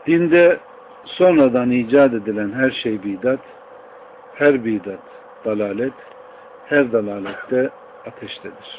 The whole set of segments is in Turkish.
Dinde sonradan icat edilen her şey bidat, her bidat dalalet, her dalalette ateştedir.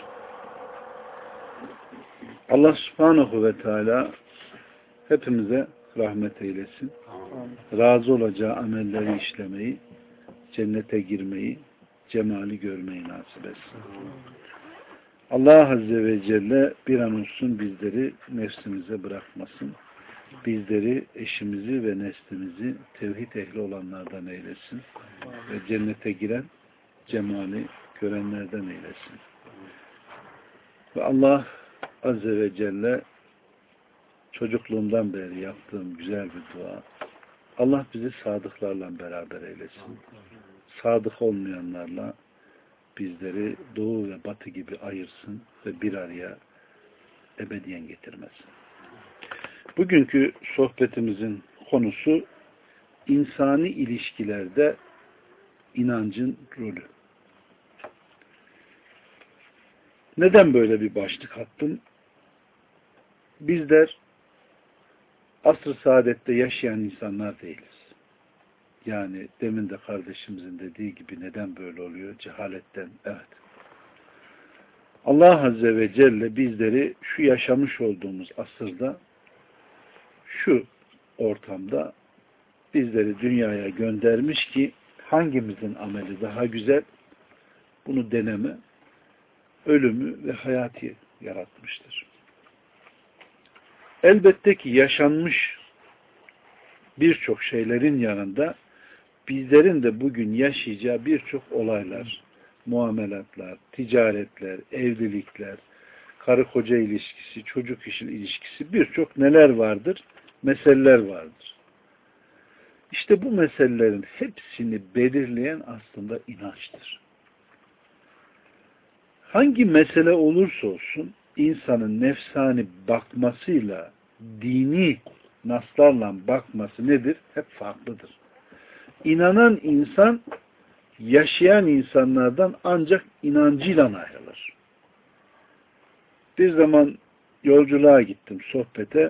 Allah subhanahu ve teala hepimize rahmet eylesin. Razı olacağı amelleri işlemeyi, cennete girmeyi, cemali görmeyi nasip etsin. Allah Azze ve Celle bir an olsun bizleri nefsimize bırakmasın. Bizleri, eşimizi ve neslimizi tevhid ehli olanlardan eylesin. Ve cennete giren, cemali görenlerden eylesin. Ve Allah Azze ve Celle çocukluğumdan beri yaptığım güzel bir dua. Allah bizi sadıklarla beraber eylesin. Sadık olmayanlarla bizleri doğu ve batı gibi ayırsın ve bir araya ebediyen getirmesin. Bugünkü sohbetimizin konusu insani ilişkilerde inancın rolü. Neden böyle bir başlık attım? Bizler asr-ı saadette yaşayan insanlar değiliz. Yani demin de kardeşimizin dediği gibi neden böyle oluyor? Cehaletten, evet. Allah Azze ve Celle bizleri şu yaşamış olduğumuz asırda, şu ortamda bizleri dünyaya göndermiş ki hangimizin ameli daha güzel, bunu deneme, ölümü ve hayatı yaratmıştır. Elbette ki yaşanmış birçok şeylerin yanında bizlerin de bugün yaşayacağı birçok olaylar, muamelatlar, ticaretler, evlilikler, karı koca ilişkisi, çocuk işin ilişkisi birçok neler vardır? Meseleler vardır. İşte bu meselelerin hepsini belirleyen aslında inançtır. Hangi mesele olursa olsun insanın nefsani bakmasıyla dini naslarla bakması nedir? Hep farklıdır. İnanan insan yaşayan insanlardan ancak inancıyla ayrılır. Bir zaman yolculuğa gittim sohbete.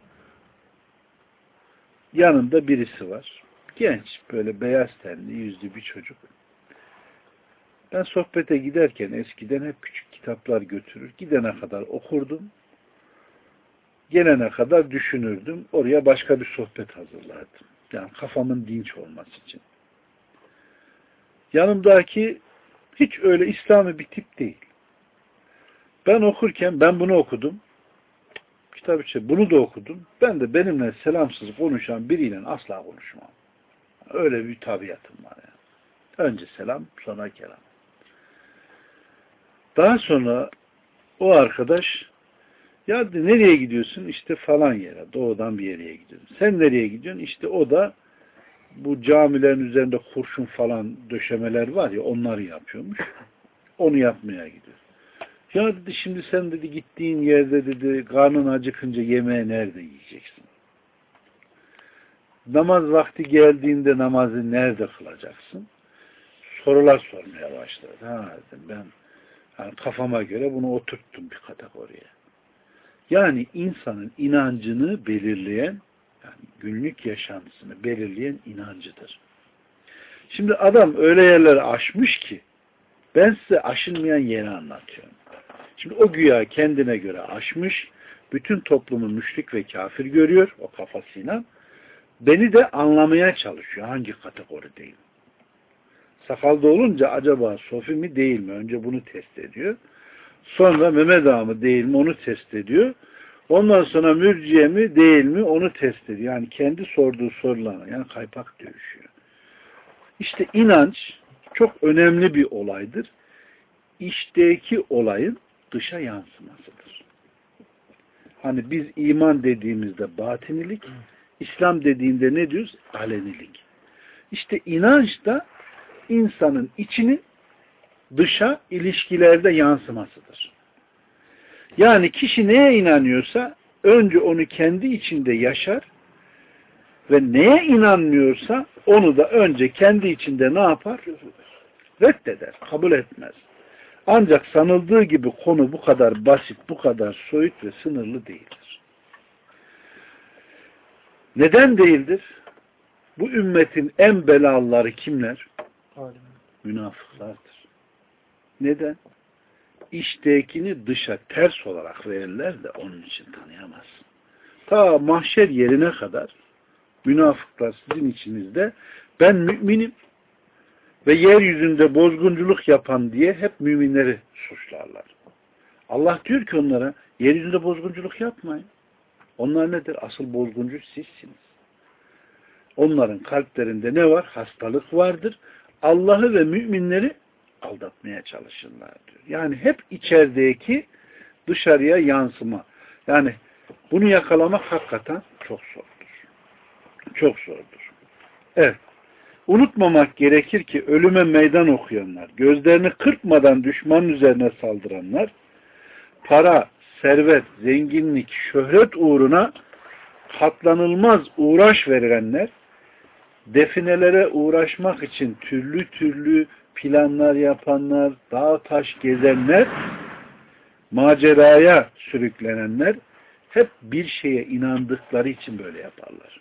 Yanımda birisi var. Genç, böyle beyaz tenli, yüzlü bir çocuk. Ben sohbete giderken eskiden hep küçük kitaplar götürür. Gidene kadar okurdum. Gelene kadar düşünürdüm. Oraya başka bir sohbet hazırlardım. Yani kafamın dinç olması için. Yanımdaki hiç öyle İslami bir tip değil. Ben okurken ben bunu okudum. Kitap bunu da okudum. Ben de benimle selamsız konuşan biriyle asla konuşmam. Öyle bir tabiatım var yani. Önce selam, sonra kelam. Daha sonra o arkadaş ya nereye gidiyorsun? İşte falan yere. Doğudan bir yere gidiyorum. Sen nereye gidiyorsun? İşte o da bu camilerin üzerinde kurşun falan döşemeler var ya onları yapıyormuş. Onu yapmaya gidiyor. Ya dedi şimdi sen dedi gittiğin yerde dedi karnın acıkınca yemeği nerede yiyeceksin? Namaz vakti geldiğinde namazı nerede kılacaksın? Sorular sormaya başladı. Ha dedim ben yani kafama göre bunu oturttum bir kategoriye. Yani insanın inancını belirleyen, yani günlük yaşantısını belirleyen inancıdır. Şimdi adam öyle yerleri aşmış ki ben size aşılmayan yeri anlatıyorum. Şimdi o güya kendine göre aşmış, bütün toplumu müşrik ve kafir görüyor o kafasıyla. Beni de anlamaya çalışıyor hangi kategorideyim. Sakalda olunca acaba Sofi mi değil mi? Önce bunu test ediyor. Sonra Mehmet Ağa mı değil mi? Onu test ediyor. Ondan sonra mürciye mi değil mi? Onu test ediyor. Yani kendi sorduğu sorularına yani kaypak dövüşüyor. İşte inanç çok önemli bir olaydır. İçteki olayın dışa yansımasıdır. Hani biz iman dediğimizde batinilik, İslam dediğinde ne diyoruz? Alenilik. İşte inanç da insanın içinin dışa ilişkilerde yansımasıdır. Yani kişi neye inanıyorsa önce onu kendi içinde yaşar ve neye inanmıyorsa onu da önce kendi içinde ne yapar? Reddeder, kabul etmez. Ancak sanıldığı gibi konu bu kadar basit, bu kadar soyut ve sınırlı değildir. Neden değildir? Bu ümmetin en belalıları kimler? Münafıklardır. Neden? İçtekini dışa ters olarak verirler de onun için tanıyamazsın. Ta mahşer yerine kadar münafıklar sizin içinizde ben müminim ve yeryüzünde bozgunculuk yapan diye hep müminleri suçlarlar. Allah diyor ki onlara yeryüzünde bozgunculuk yapmayın. Onlar nedir? Asıl bozguncu sizsiniz. Onların kalplerinde ne var? Hastalık vardır. Allah'ı ve müminleri aldatmaya çalışırlar diyor. Yani hep içerideki dışarıya yansıma. Yani bunu yakalamak hakikaten çok zordur. Çok zordur. Evet. Unutmamak gerekir ki ölüme meydan okuyanlar, gözlerini kırpmadan düşmanın üzerine saldıranlar, para, servet, zenginlik, şöhret uğruna katlanılmaz uğraş verenler, definelere uğraşmak için türlü türlü planlar yapanlar, dağ taş gezenler, maceraya sürüklenenler hep bir şeye inandıkları için böyle yaparlar.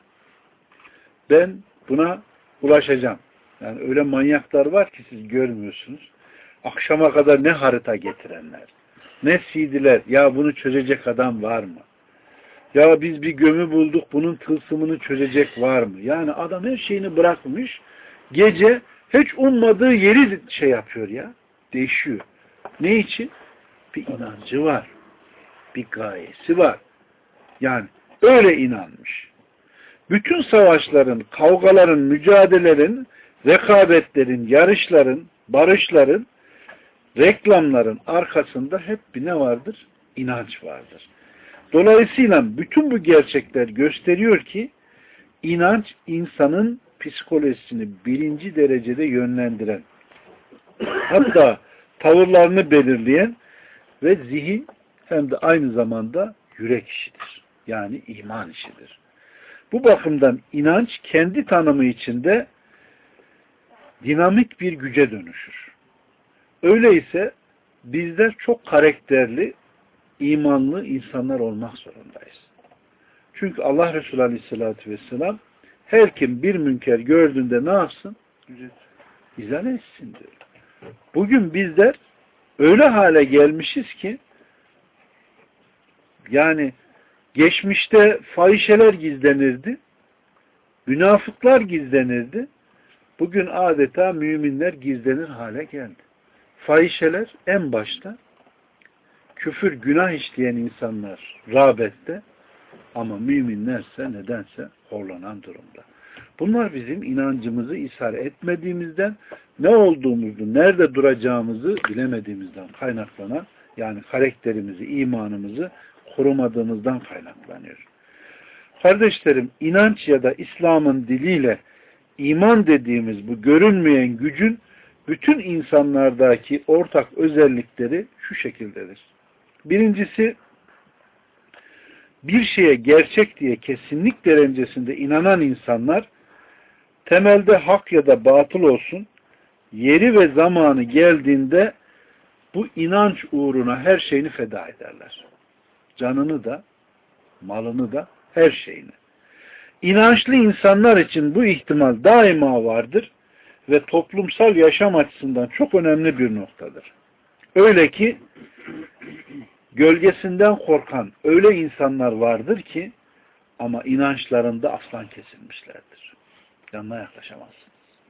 Ben buna ulaşacağım. Yani öyle manyaklar var ki siz görmüyorsunuz. Akşama kadar ne harita getirenler, ne CD'ler, ya bunu çözecek adam var mı? Ya biz bir gömü bulduk, bunun tılsımını çözecek var mı? Yani adam her şeyini bırakmış, gece hiç ummadığı yeri şey yapıyor ya, değişiyor. Ne için? Bir inancı var, bir gayesi var. Yani öyle inanmış. Bütün savaşların, kavgaların, mücadelelerin, rekabetlerin, yarışların, barışların, reklamların arkasında hep bir ne vardır? İnanç vardır. Dolayısıyla bütün bu gerçekler gösteriyor ki inanç insanın psikolojisini birinci derecede yönlendiren, hatta tavırlarını belirleyen ve zihin hem de aynı zamanda yürek işidir. Yani iman işidir. Bu bakımdan inanç kendi tanımı içinde dinamik bir güce dönüşür. Öyleyse bizler çok karakterli, imanlı insanlar olmak zorundayız. Çünkü Allah Resulü Aleyhisselatü Vesselam her kim bir münker gördüğünde ne yapsın? İzale etsin diyor. Bugün bizler öyle hale gelmişiz ki yani geçmişte fahişeler gizlenirdi, münafıklar gizlenirdi. Bugün adeta müminler gizlenir hale geldi. Fahişeler en başta küfür, günah işleyen insanlar rağbette ama müminlerse nedense horlanan durumda. Bunlar bizim inancımızı ishar etmediğimizden, ne olduğumuzu, nerede duracağımızı bilemediğimizden kaynaklanan, yani karakterimizi, imanımızı korumadığımızdan kaynaklanıyor. Kardeşlerim, inanç ya da İslam'ın diliyle iman dediğimiz bu görünmeyen gücün bütün insanlardaki ortak özellikleri şu şekildedir. Birincisi, bir şeye gerçek diye kesinlik derecesinde inanan insanlar, temelde hak ya da batıl olsun, yeri ve zamanı geldiğinde bu inanç uğruna her şeyini feda ederler. Canını da, malını da, her şeyini. İnançlı insanlar için bu ihtimal daima vardır ve toplumsal yaşam açısından çok önemli bir noktadır. Öyle ki gölgesinden korkan öyle insanlar vardır ki ama inançlarında aslan kesilmişlerdir. Yanına yaklaşamazsınız.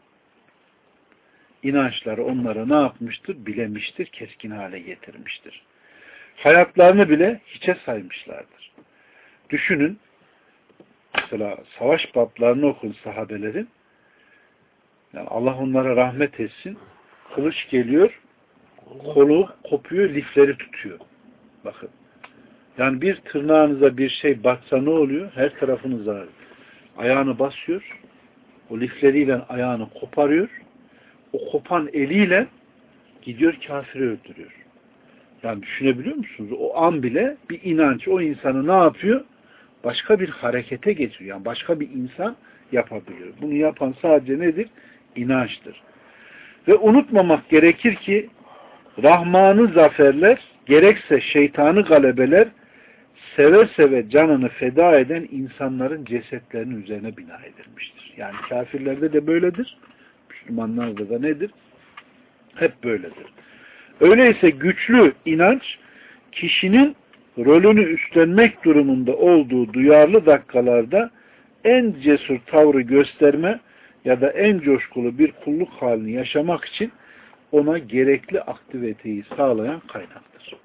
İnançları onları ne yapmıştır? Bilemiştir, keskin hale getirmiştir. Hayatlarını bile hiçe saymışlardır. Düşünün, mesela savaş bablarını okun sahabelerin, yani Allah onlara rahmet etsin, kılıç geliyor, kolu kopuyor, lifleri tutuyor. Bakın. Yani bir tırnağınıza bir şey batsa ne oluyor? Her tarafınız ağrıyor. Ayağını basıyor, o lifleriyle ayağını koparıyor, o kopan eliyle gidiyor kafiri öldürüyor. Yani düşünebiliyor musunuz? O an bile bir inanç o insanı ne yapıyor? Başka bir harekete geçiriyor. Yani başka bir insan yapabiliyor. Bunu yapan sadece nedir? İnançtır. Ve unutmamak gerekir ki Rahman'ı zaferler, gerekse şeytanı galebeler seve seve canını feda eden insanların cesetlerinin üzerine bina edilmiştir. Yani kafirlerde de böyledir. Müslümanlarda da nedir? Hep böyledir. Öyleyse güçlü inanç kişinin rolünü üstlenmek durumunda olduğu duyarlı dakikalarda en cesur tavrı gösterme ya da en coşkulu bir kulluk halini yaşamak için ona gerekli aktiviteyi sağlayan kaynaktır.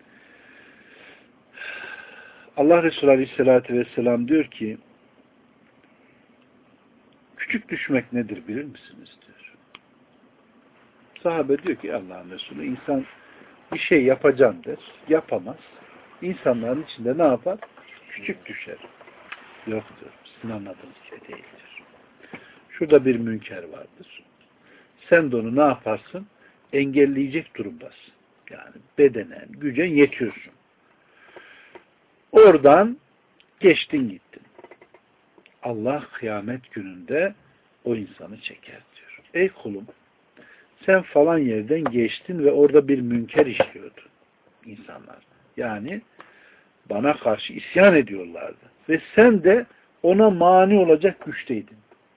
Allah Resulü Aleyhisselatü Vesselam diyor ki küçük düşmek nedir bilir misiniz diyor. Sahabe diyor ki Allah'ın Resulü insan bir şey yapacağım der. Yapamaz. İnsanların içinde ne yapar? Küçük düşer. Yoktur. Sizin anladığınız şey değildir. Şurada bir münker vardır. Sen de onu ne yaparsın? Engelleyecek durumdasın. Yani bedenen, gücen yetiyorsun. Oradan geçtin gittin. Allah kıyamet gününde o insanı çeker diyor. Ey kulum sen falan yerden geçtin ve orada bir münker işliyordu insanlar. Yani bana karşı isyan ediyorlardı. Ve sen de ona mani olacak güçteydin.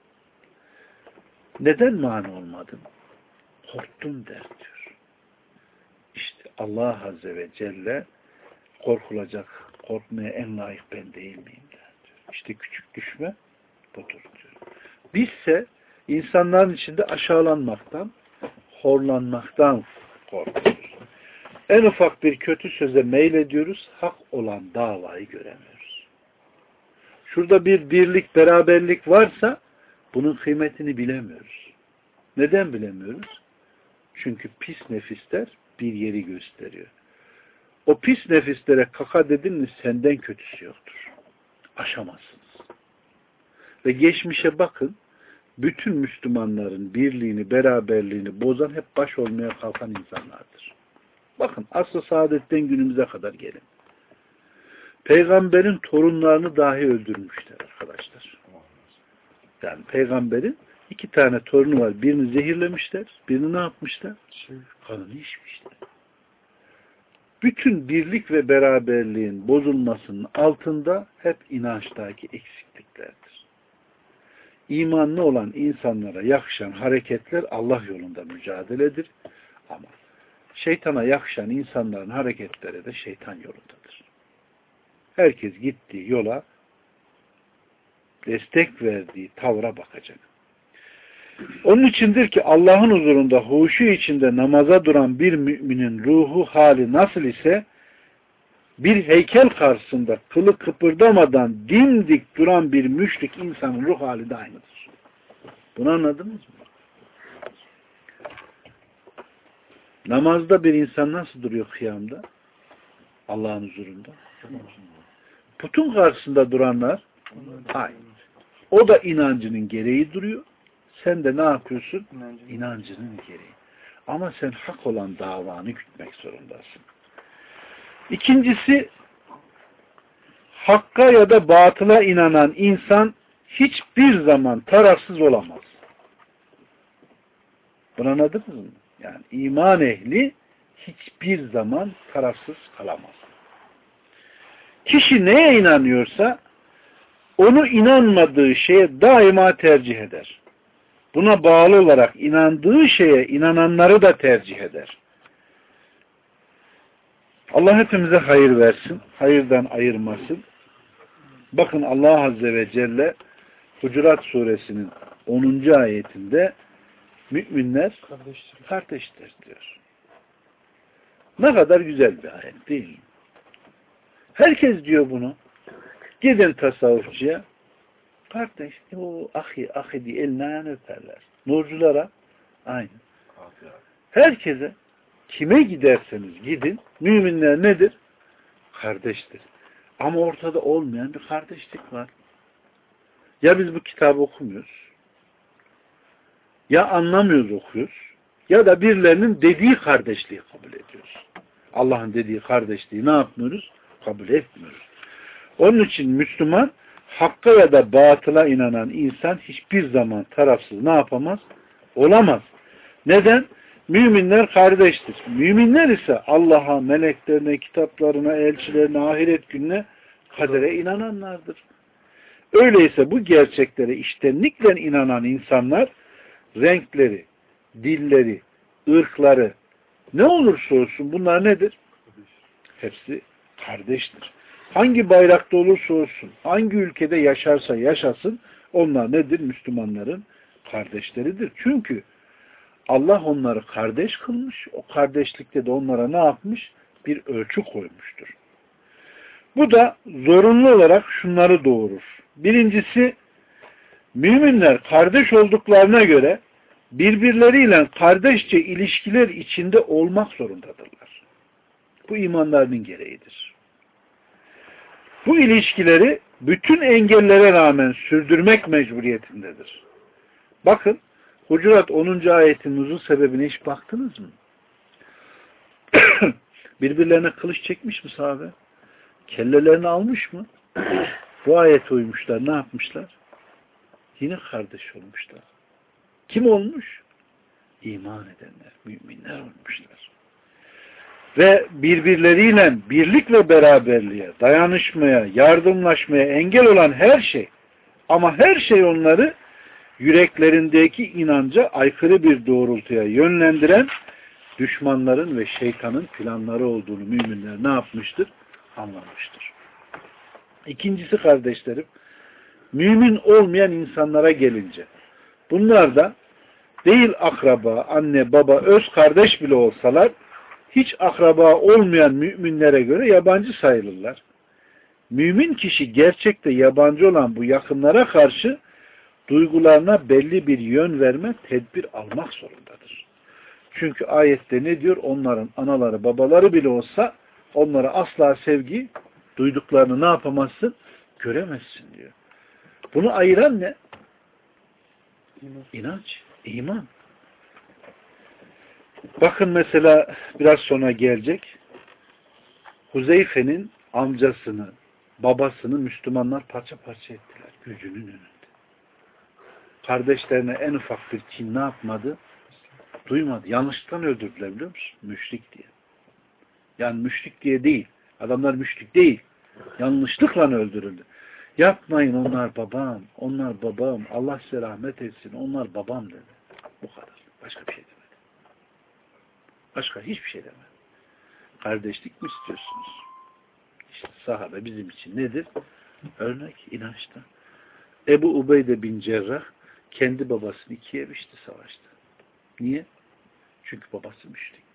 Neden mani olmadın? Korktum der diyor. İşte Allah Azze ve Celle korkulacak, korkmaya en layık ben değil miyim der diyor. İşte küçük düşme budur diyor. Bizse insanların içinde aşağılanmaktan, horlanmaktan korkuyoruz. En ufak bir kötü söze meylediyoruz, hak olan davayı göremiyoruz. Şurada bir birlik, beraberlik varsa bunun kıymetini bilemiyoruz. Neden bilemiyoruz? Çünkü pis nefisler bir yeri gösteriyor. O pis nefislere kaka dedin mi senden kötüsü yoktur. Aşamazsınız. Ve geçmişe bakın, bütün Müslümanların birliğini, beraberliğini bozan hep baş olmaya kalkan insanlardır. Bakın asr-ı saadetten günümüze kadar gelin. Peygamberin torunlarını dahi öldürmüşler arkadaşlar. Yani peygamberin 2 tane torunu var. Birini zehirlemişler. Birini ne yapmışlar? Kanını içmişler. Bütün birlik ve beraberliğin bozulmasının altında hep inançtaki eksikliklerdir. İmanlı olan insanlara yakışan hareketler Allah yolunda mücadeledir. Ama şeytana yakışan insanların hareketleri de şeytan yolundadır. Herkes gittiği yola destek verdiği tavra bakacak. Onun içindir ki Allah'ın huzurunda huşu içinde namaza duran bir müminin ruhu hali nasıl ise bir heykel karşısında kılı kıpırdamadan dimdik duran bir müşrik insanın ruh hali de aynıdır. Bunu anladınız mı? Namazda bir insan nasıl duruyor kıyamda? Allah'ın huzurunda. Putun karşısında duranlar aynı. O da inancının gereği duruyor. Sen de ne yapıyorsun? İnancının gereği. Ama sen hak olan davanı gütmek zorundasın. İkincisi, hakka ya da batıla inanan insan hiçbir zaman tarafsız olamaz. Bunu anladınız mı? Yani iman ehli hiçbir zaman tarafsız kalamaz. Kişi neye inanıyorsa onu inanmadığı şeye daima tercih eder. Buna bağlı olarak inandığı şeye inananları da tercih eder. Allah hepimize hayır versin, hayırdan ayırmasın. Bakın Allah Azze ve Celle Hucurat Suresinin 10. ayetinde müminler kardeştir diyor. Ne kadar güzel bir ayet değil mi? Herkes diyor bunu. Gidin tasavvufçuya. Kardeş, o ahi diye elinden öperler. Nurculara aynı. Herkese kime giderseniz gidin, müminler nedir? Kardeştir. Ama ortada olmayan bir kardeşlik var. Ya biz bu kitabı okumuyoruz, ya anlamıyoruz okuyoruz, ya da birilerinin dediği kardeşliği kabul ediyoruz. Allah'ın dediği kardeşliği ne yapmıyoruz? Kabul etmiyoruz. Onun için Müslüman hakka ya da batıla inanan insan hiçbir zaman tarafsız ne yapamaz? Olamaz. Neden? Müminler kardeştir. Müminler ise Allah'a, meleklerine, kitaplarına, elçilerine, ahiret gününe kadere inananlardır. Öyleyse bu gerçeklere içtenlikle inanan insanlar renkleri, dilleri, ırkları ne olursa olsun bunlar nedir? Hepsi kardeştir. Hangi bayrakta olursa olsun, hangi ülkede yaşarsa yaşasın onlar nedir? Müslümanların kardeşleridir. Çünkü Allah onları kardeş kılmış. O kardeşlikte de onlara ne yapmış? Bir ölçü koymuştur. Bu da zorunlu olarak şunları doğurur. Birincisi, müminler kardeş olduklarına göre birbirleriyle kardeşçe ilişkiler içinde olmak zorundadırlar. Bu imanlarının gereğidir. Bu ilişkileri bütün engellere rağmen sürdürmek mecburiyetindedir. Bakın, Hucurat 10. ayetin nuzul sebebine hiç baktınız mı? Birbirlerine kılıç çekmiş mi sahabe? Kellelerini almış mı? Bu ayete uymuşlar. Ne yapmışlar? Yine kardeş olmuşlar. Kim olmuş? İman edenler, müminler olmuşlar. Ve birbirleriyle birlik ve beraberliğe, dayanışmaya, yardımlaşmaya engel olan her şey, ama her şey onları yüreklerindeki inanca aykırı bir doğrultuya yönlendiren düşmanların ve şeytanın planları olduğunu müminler ne yapmıştır? Anlamıştır. İkincisi kardeşlerim, mümin olmayan insanlara gelince, bunlar da değil akraba, anne, baba, öz kardeş bile olsalar, hiç akraba olmayan müminlere göre yabancı sayılırlar. Mümin kişi gerçekte yabancı olan bu yakınlara karşı duygularına belli bir yön verme, tedbir almak zorundadır. Çünkü ayette ne diyor? Onların anaları, babaları bile olsa onlara asla sevgi duyduklarını ne yapamazsın? Göremezsin diyor. Bunu ayıran ne? İnanç, iman. Bakın mesela biraz sonra gelecek. Huzeyfe'nin amcasını, babasını Müslümanlar parça parça ettiler. Gözünün önünde. Kardeşlerine en ufak bir kin ne yapmadı? Duymadı. Yanlışlıkla öldürdüler biliyor musun? Müşrik diye. Yani müşrik diye değil. Adamlar müşrik değil. Yanlışlıkla öldürüldü. Yapmayın, onlar babam. Onlar babam. Allah size rahmet etsin. Onlar babam dedi. Bu kadar. Başka bir şey demedi. Başka hiçbir şey demedi. Kardeşlik mi istiyorsunuz? İşte sahabe bizim için nedir? Örnek inançta. Ebu Ubeyde bin Cerrah kendi babasını ikiye biçti savaşta. Niye? Çünkü babası müşrikti.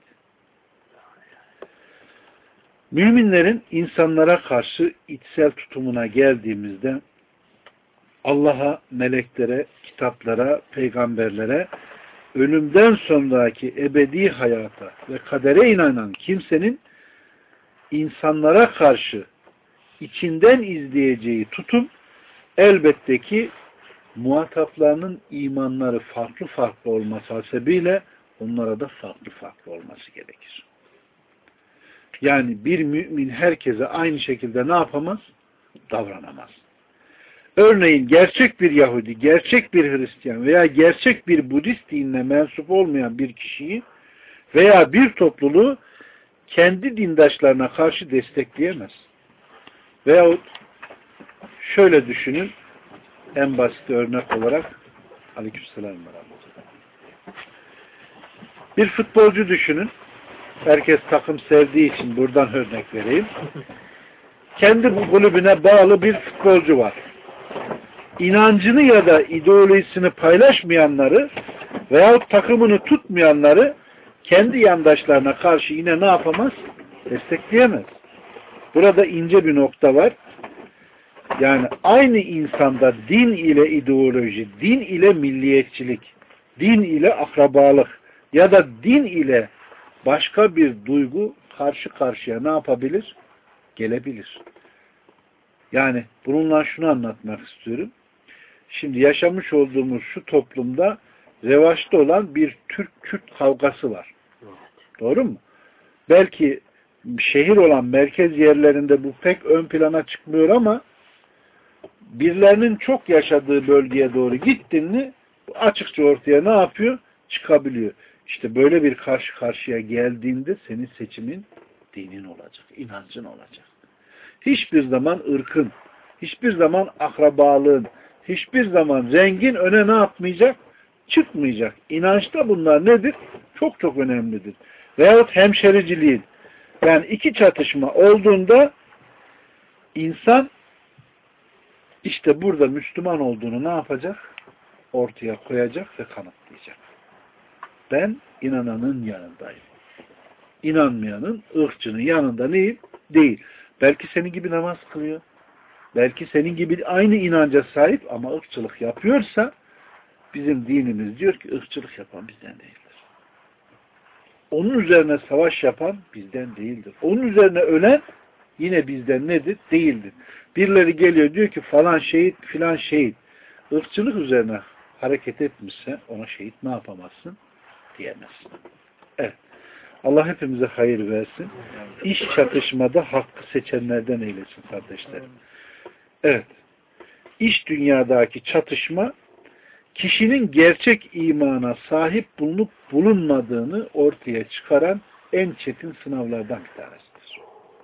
Müminlerin insanlara karşı içsel tutumuna geldiğimizde Allah'a, meleklere, kitaplara, peygamberlere, ölümden sonraki ebedi hayata ve kadere inanan kimsenin insanlara karşı içinden izleyeceği tutum elbette ki muhataplarının imanları farklı farklı olması hasebiyle onlara da farklı farklı olması gerekir. Yani bir mümin herkese aynı şekilde ne yapamaz? Davranamaz. Örneğin gerçek bir Yahudi, gerçek bir Hristiyan veya gerçek bir Budist dinine mensup olmayan bir kişiyi veya bir topluluğu kendi dindaşlarına karşı destekleyemez. Veyahut şöyle düşünün, en basit örnek olarak aleykümselam. Bir futbolcu düşünün. Herkes takım sevdiği için buradan örnek vereyim. Kendi bu kulübüne bağlı bir futbolcu var. İnancını ya da ideolojisini paylaşmayanları veyahut takımını tutmayanları kendi yandaşlarına karşı yine ne yapamaz? Destekleyemez. Burada ince bir nokta var. Yani aynı insanda din ile ideoloji, din ile milliyetçilik, din ile akrabalık ya da din ile başka bir duygu karşı karşıya ne yapabilir? Gelebilir. Yani bununla şunu anlatmak istiyorum. Şimdi yaşamış olduğumuz şu toplumda revaçta olan bir Türk-Kürt kavgası var. Doğru mu? Belki şehir olan merkez yerlerinde bu pek ön plana çıkmıyor ama birilerinin çok yaşadığı bölgeye doğru gittin mi açıkça ortaya ne yapıyor? Çıkabiliyor. İşte böyle bir karşı karşıya geldiğinde senin seçimin dinin olacak, inancın olacak. Hiçbir zaman ırkın, hiçbir zaman akrabalığın, hiçbir zaman rengin öne ne yapmayacak? Çıkmayacak. İnançta bunlar nedir? Çok çok önemlidir. Veyahut hemşericiliğin. Yani iki çatışma olduğunda insan işte burada Müslüman olduğunu ne yapacak? Ortaya koyacak ve kanıtlayacak. Ben inananın yanındayım. İnanmayanın, ırkçının yanında neyim? Değil. Belki senin gibi namaz kılıyor. Belki senin gibi aynı inanca sahip ama ırkçılık yapıyorsa bizim dinimiz diyor ki ırkçılık yapan bizden değildir. Onun üzerine savaş yapan bizden değildir. Onun üzerine ölen yine bizden nedir? Değildir. Birileri geliyor diyor ki falan şehit filan şehit. Irkçılık üzerine hareket etmişse ona şehit ne yapamazsın? Diyemezsin. Evet. Allah hepimize hayır versin. İş çatışmada hakkı seçenlerden eylesin kardeşlerim. Evet. İş dünyadaki çatışma kişinin gerçek imana sahip bulunup bulunmadığını ortaya çıkaran en çetin sınavlardan bir tanesidir.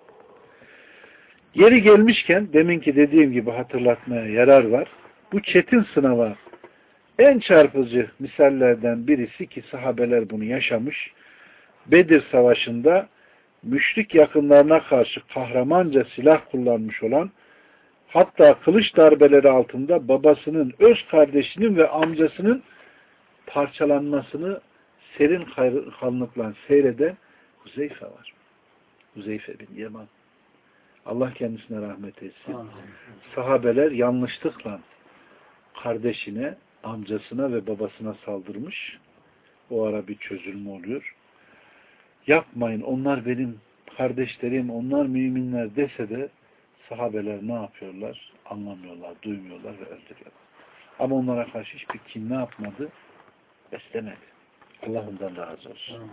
Yeri gelmişken deminki dediğim gibi hatırlatmaya yarar var. Bu çetin sınava en çarpıcı misallerden birisi ki sahabeler bunu yaşamış. Bedir Savaşı'nda müşrik yakınlarına karşı kahramanca silah kullanmış olan, hatta kılıç darbeleri altında babasının, öz kardeşinin ve amcasının parçalanmasını serin kanlıkla seyreden Huzeyfe var. Huzeyfe bin Yaman. Allah kendisine rahmet etsin. Sahabeler yanlışlıkla kardeşine, amcasına ve babasına saldırmış. O ara bir çözülme oluyor. Yapmayın, onlar benim kardeşlerim, onlar müminler dese de sahabeler ne yapıyorlar? Anlamıyorlar, duymuyorlar ve öldürüyorlar. Ama onlara karşı hiçbir kin ne yapmadı? Beslemedi. Allah ondan razı olsun.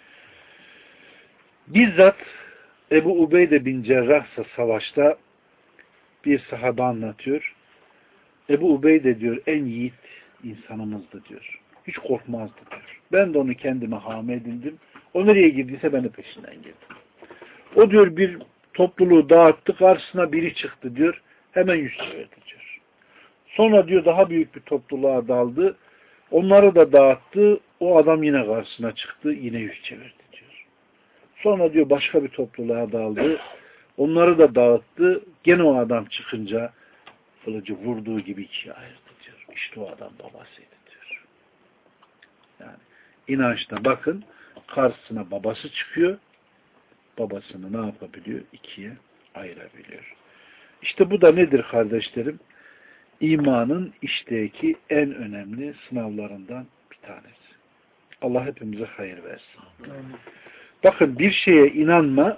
Bizzat Ebu Ubeyde bin Cerrah savaşta bir sahabe anlatıyor. Ebu Ubeyde diyor en yiğit insanımızdı diyor. Hiç korkmazdı diyor. Ben de onu kendime hame edindim. O nereye girdiyse ben de peşinden girdim. O diyor bir topluluğu dağıttı, karşısına biri çıktı diyor. Hemen yüz çevirdi diyor. Sonra diyor daha büyük bir topluluğa daldı. Onları da dağıttı. O adam yine karşısına çıktı. Yine yüz çevirdi diyor. Sonra diyor başka bir topluluğa daldı. Onları da dağıttı. Gene o adam çıkınca kılıcı vurduğu gibi ikiye ayırdı diyor. İşte o adam babasıydı diyor. Yani inançta bakın karşısına babası çıkıyor. Babasını ne yapabiliyor? İkiye ayırabiliyor. İşte bu da nedir kardeşlerim? İmanın işteki en önemli sınavlarından bir tanesi. Allah hepimize hayır versin. Bakın bir şeye inanma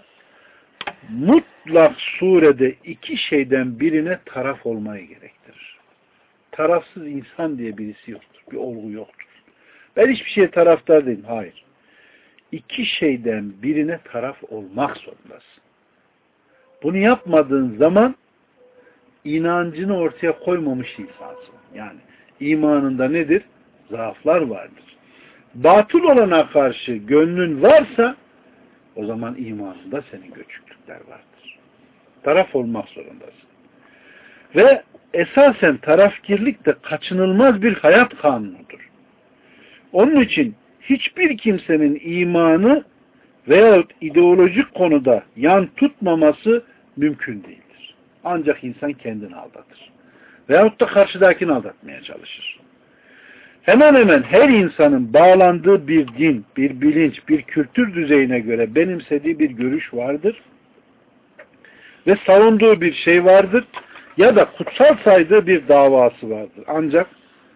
mutlak surede iki şeyden birine taraf olmayı gerektirir. Tarafsız insan diye birisi yoktur. Bir olgu yoktur. Ben hiçbir şeye taraftar değilim. Hayır. İki şeyden birine taraf olmak zorundasın. Bunu yapmadığın zaman inancını ortaya koymamış insansın. Yani imanında nedir? Zaaflar vardır. Batıl olana karşı gönlün varsa o zaman imanında senin göçüklükler vardır. Taraf olmak zorundasın. Ve esasen tarafkirlik de kaçınılmaz bir hayat kanunudur. Onun için hiçbir kimsenin imanı veyahut ideolojik konuda yan tutmaması mümkün değildir. Ancak insan kendini aldatır. Veyahut da karşıdakini aldatmaya çalışır. Hemen hemen her insanın bağlandığı bir din, bir bilinç, bir kültür düzeyine göre benimsediği bir görüş vardır. Ve savunduğu bir şey vardır. Ya da kutsal saydığı bir davası vardır. Ancak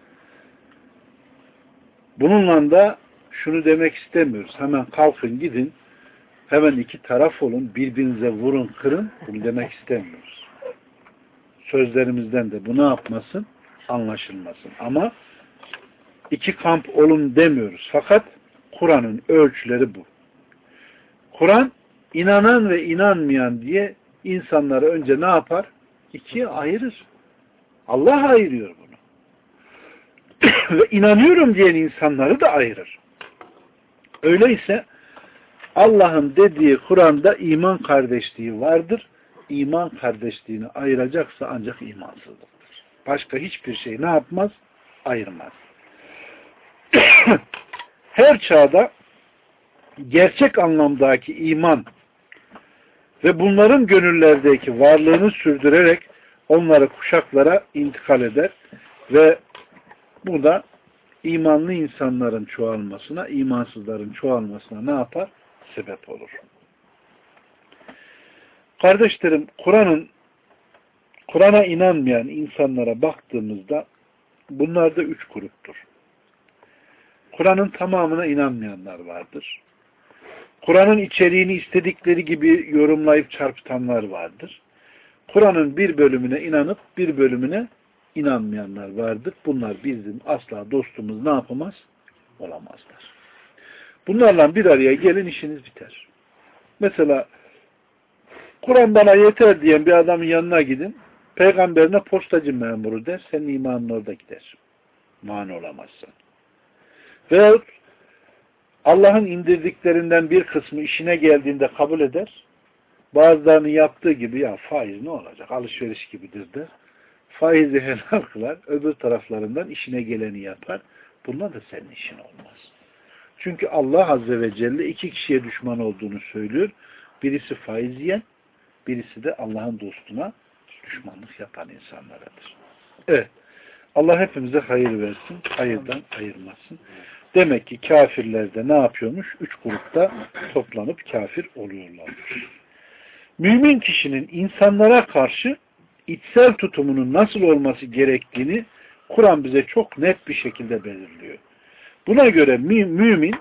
bununla da şunu demek istemiyoruz. Hemen kalkın gidin, hemen iki taraf olun, birbirinize vurun, kırın. Bunu demek istemiyoruz. Sözlerimizden de bu ne yapmasın? Anlaşılmasın. Ama iki kamp olun demiyoruz. Fakat Kur'an'ın ölçüleri bu. Kur'an inanan ve inanmayan diye insanları önce ne yapar? İkiye ayırır. Allah ayırıyor bunu. Ve inanıyorum diyen insanları da ayırır. Öyleyse Allah'ın dediği Kur'an'da iman kardeşliği vardır. iman kardeşliğini ayıracaksa ancak imansızlıktır. Başka hiçbir şey ne yapmaz? Ayırmaz. Her çağda gerçek anlamdaki iman ve bunların gönüllerdeki varlığını sürdürerek onları kuşaklara intikal eder ve bu da imanlı insanların çoğalmasına, imansızların çoğalmasına ne yapar? Sebep olur. Kardeşlerim, Kur'an'a inanmayan insanlara baktığımızda bunlar da 3 gruptur. Kur'an'ın tamamına inanmayanlar vardır. Kur'an'ın içeriğini istedikleri gibi yorumlayıp çarpıtanlar vardır. Kur'an'ın bir bölümüne inanıp bir bölümüne inanmayanlar vardır. Bunlar bizim asla dostumuz ne yapamaz? Olamazlar. Bunlarla bir araya gelin, işiniz biter. Mesela Kur'an bana yeter diyen bir adamın yanına gidin. Peygamberine postacı memuru der. Senin imanın orada gider. Mani olamazsan. Veyahut Allah'ın indirdiklerinden bir kısmı işine geldiğinde kabul eder. Bazılarının yaptığı gibi ya faiz ne olacak? Alışveriş gibidir der. Faizi helal kılar. Öbür taraflarından işine geleni yapar. Bunlar da senin işin olmaz. Çünkü Allah Azze ve Celle 2 kişiye düşman olduğunu söylüyor. Birisi faiz yiyen, birisi de Allah'ın dostuna düşmanlık yapan insanlaradır. Evet. Allah hepimize hayır versin. Hayırdan ayırmasın. Demek ki kafirler de ne yapıyormuş? 3 grupta toplanıp kafir oluyorlarmış. Mümin kişinin insanlara karşı içsel tutumunun nasıl olması gerektiğini Kur'an bize çok net bir şekilde belirliyor. Buna göre mümin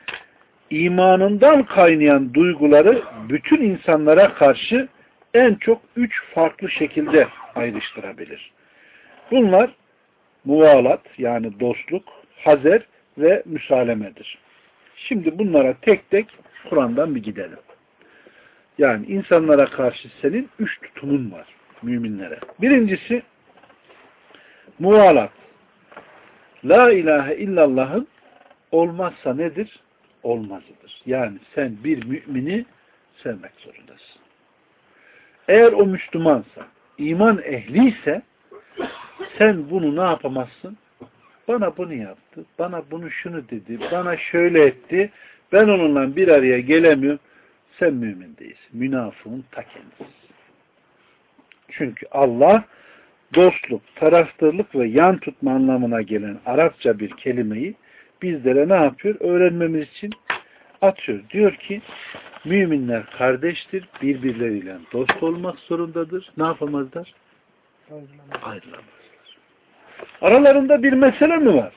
imanından kaynayan duyguları bütün insanlara karşı en çok 3 farklı şekilde ayrıştırabilir. Bunlar muvalat yani dostluk, hazer ve müsalemedir. Şimdi bunlara tek tek Kur'an'dan bir gidelim. Yani insanlara karşı senin 3 tutumun var müminlere. Birincisi muvalat. La ilahe illallah'ın olmazsa nedir? Olmazıdır. Yani sen bir mümini sevmek zorundasın. Eğer o Müslümansa, iman ehliyse sen bunu ne yapamazsın? Bana bunu yaptı, bana bunu şunu dedi, bana şöyle etti, ben onunla bir araya gelemiyorum. Sen mümin değilsin. Münafığın ta kendisi. Çünkü Allah dostluk, taraftarlık ve yan tutma anlamına gelen Arapça bir kelimeyi bizlere ne yapıyor? Öğrenmemiz için atıyor. Diyor ki müminler kardeştir, birbirleriyle dost olmak zorundadır. Ne yapamazlar? Ayrılamazlar. Aralarında bir mesele mi var?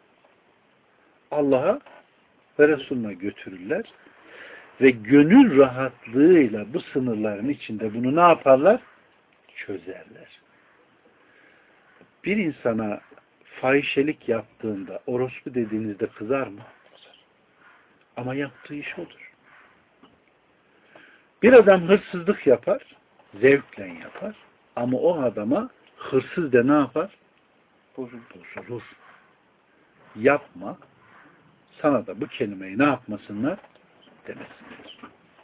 Allah'a ve Resulüne götürürler ve gönül rahatlığıyla bu sınırların içinde bunu ne yaparlar? Çözerler. Bir insana fahişelik yaptığında orospu dediğinizde kızar mı? Kızar. Ama yaptığı iş odur. Bir adam hırsızlık yapar, zevkle yapar ama o adama hırsız de ne yapar? Bozulur. Yapma. Sana da bu kelimeyi ne yapmasınlar? Demesinler.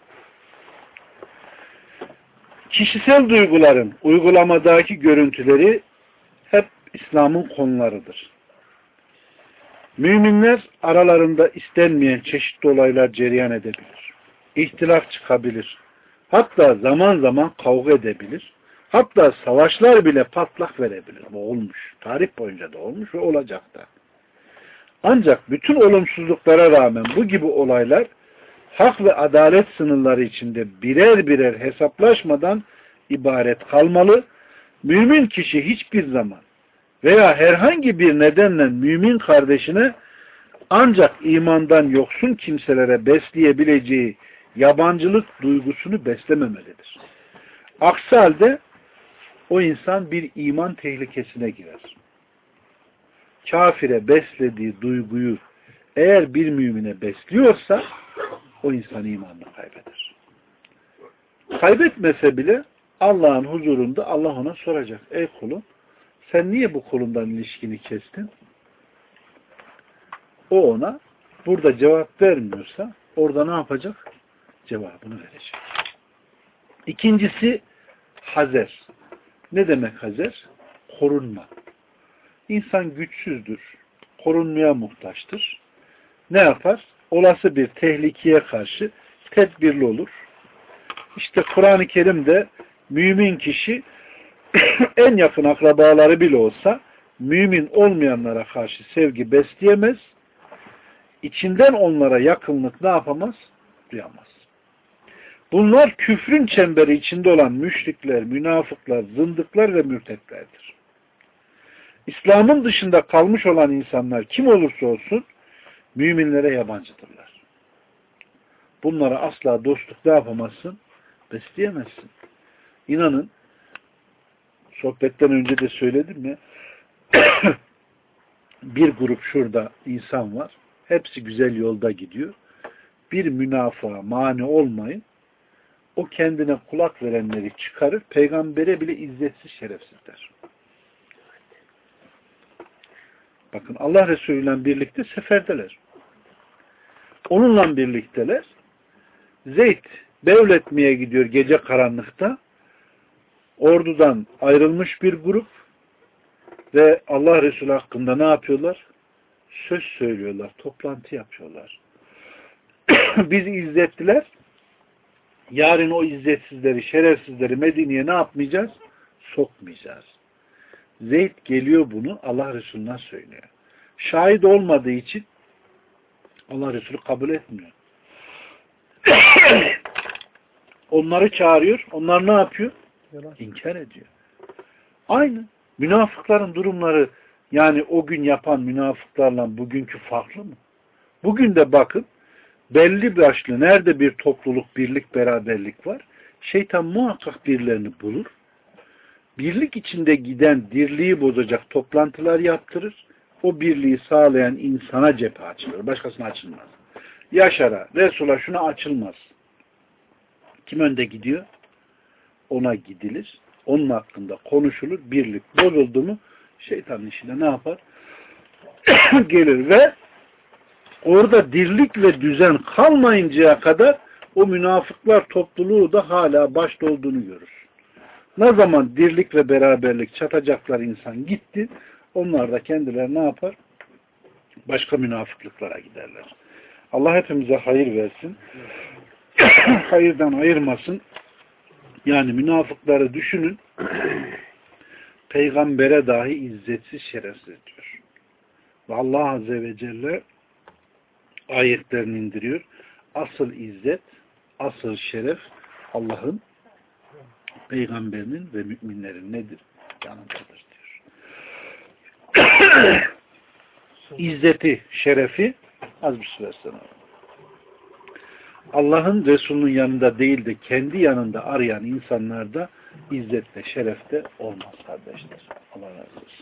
Kişisel duyguların uygulamadaki görüntüleri hep İslam'ın konularıdır. Müminler aralarında istenmeyen çeşitli olaylar cereyan edebilir. İhtilaf çıkabilir. Hatta zaman zaman kavga edebilir. Hatta savaşlar bile patlak verebilir. Bu olmuş. Tarih boyunca da olmuş ve olacak da. Ancak bütün olumsuzluklara rağmen bu gibi olaylar hak ve adalet sınırları içinde birer birer hesaplaşmadan ibaret kalmalı. Mümin kişi hiçbir zaman veya herhangi bir nedenle mümin kardeşine ancak imandan yoksun kimselere besleyebileceği yabancılık duygusunu beslememelidir. Aksi halde o insan bir iman tehlikesine girer. Kafire beslediği duyguyu eğer bir mümine besliyorsa o insan imanını kaybeder. Kaybetmese bile Allah'ın huzurunda Allah ona soracak. Ey kulum, sen niye bu kulundan ilişkini kestin? O ona burada cevap vermiyorsa orada ne yapacak? Cevabını verecek. İkincisi Hazer. Ne demek hazer? Korunma. İnsan güçsüzdür. Korunmaya muhtaçtır. Ne yapar? Olası bir tehlikeye karşı tedbirli olur. İşte Kur'an-ı Kerim'de mümin kişi en yakın akrabaları bile olsa mümin olmayanlara karşı sevgi besleyemez. İçinden onlara yakınlık ne yapamaz? Duyamaz. Bunlar küfrün çemberi içinde olan müşrikler, münafıklar, zındıklar ve mürtetlerdir. İslam'ın dışında kalmış olan insanlar kim olursa olsun müminlere yabancıdırlar. Bunlara asla dostluk ne yapamazsın? Besleyemezsin. İnanın, sohbetten önce de söyledim ya, bir grup şurada insan var. Hepsi güzel yolda gidiyor. Bir münafığa mani olmayın. O kendine kulak verenleri çıkarır. Peygambere bile izzetsiz, şerefsiz der. Bakın Allah Resulü ile birlikte seferdeler. Onunla birlikteler. Zeyd devletmeye gidiyor gece karanlıkta. Ordudan ayrılmış bir grup ve Allah Resulü hakkında ne yapıyorlar? Söz söylüyorlar, toplantı yapıyorlar. Bizi izzettiler. Yarın o izzetsizleri, şerefsizleri Medine'ye ne yapmayacağız? Sokmayacağız. Zeyd geliyor bunu Allah Resulü'ne söylüyor. Şahit olmadığı için Allah Resulü kabul etmiyor. Onları çağırıyor. Onlar ne yapıyor? İnkar ediyor. Aynı. Münafıkların durumları, yani o gün yapan münafıklarla bugünkü farklı mı? Bugün de bakın, belli başlı nerede bir topluluk, birlik, beraberlik var, şeytan muhakkak birilerini bulur. Birlik içinde giden dirliği bozacak toplantılar yaptırır. O birliği sağlayan insana cephe açılır. Başkasına açılmaz. Yaşar'a, Resul'a şuna açılmaz. Kim önde gidiyor? Ona gidilir. Onun hakkında konuşulur. Birlik bozuldu mu şeytanın işine ne yapar? Gelir ve orada dirlik ve düzen kalmayıncaya kadar o münafıklar topluluğu da hala başta olduğunu görür. Ne zaman dirlik ve beraberlik çatacaklar insan gitti, onlar da kendileri ne yapar? Başka münafıklıklara giderler. Allah hepimize hayır versin. Hayırdan ayırmasın. Yani münafıkları düşünün. Peygambere dahi izzetsiz, şerefsiz diyor. Ve Allah Azze ve Celle ayetlerini indiriyor. Asıl izzet, asıl şeref Allah'ın, peygamberinin ve müminlerin nedir? Yanındadır diyor. İzzeti, şerefi az bir süre sonra. Allah'ın Resulünün yanında değil de kendi yanında arayan insanlarda izzet ve şeref de olmaz kardeşler. Allah razı olsun.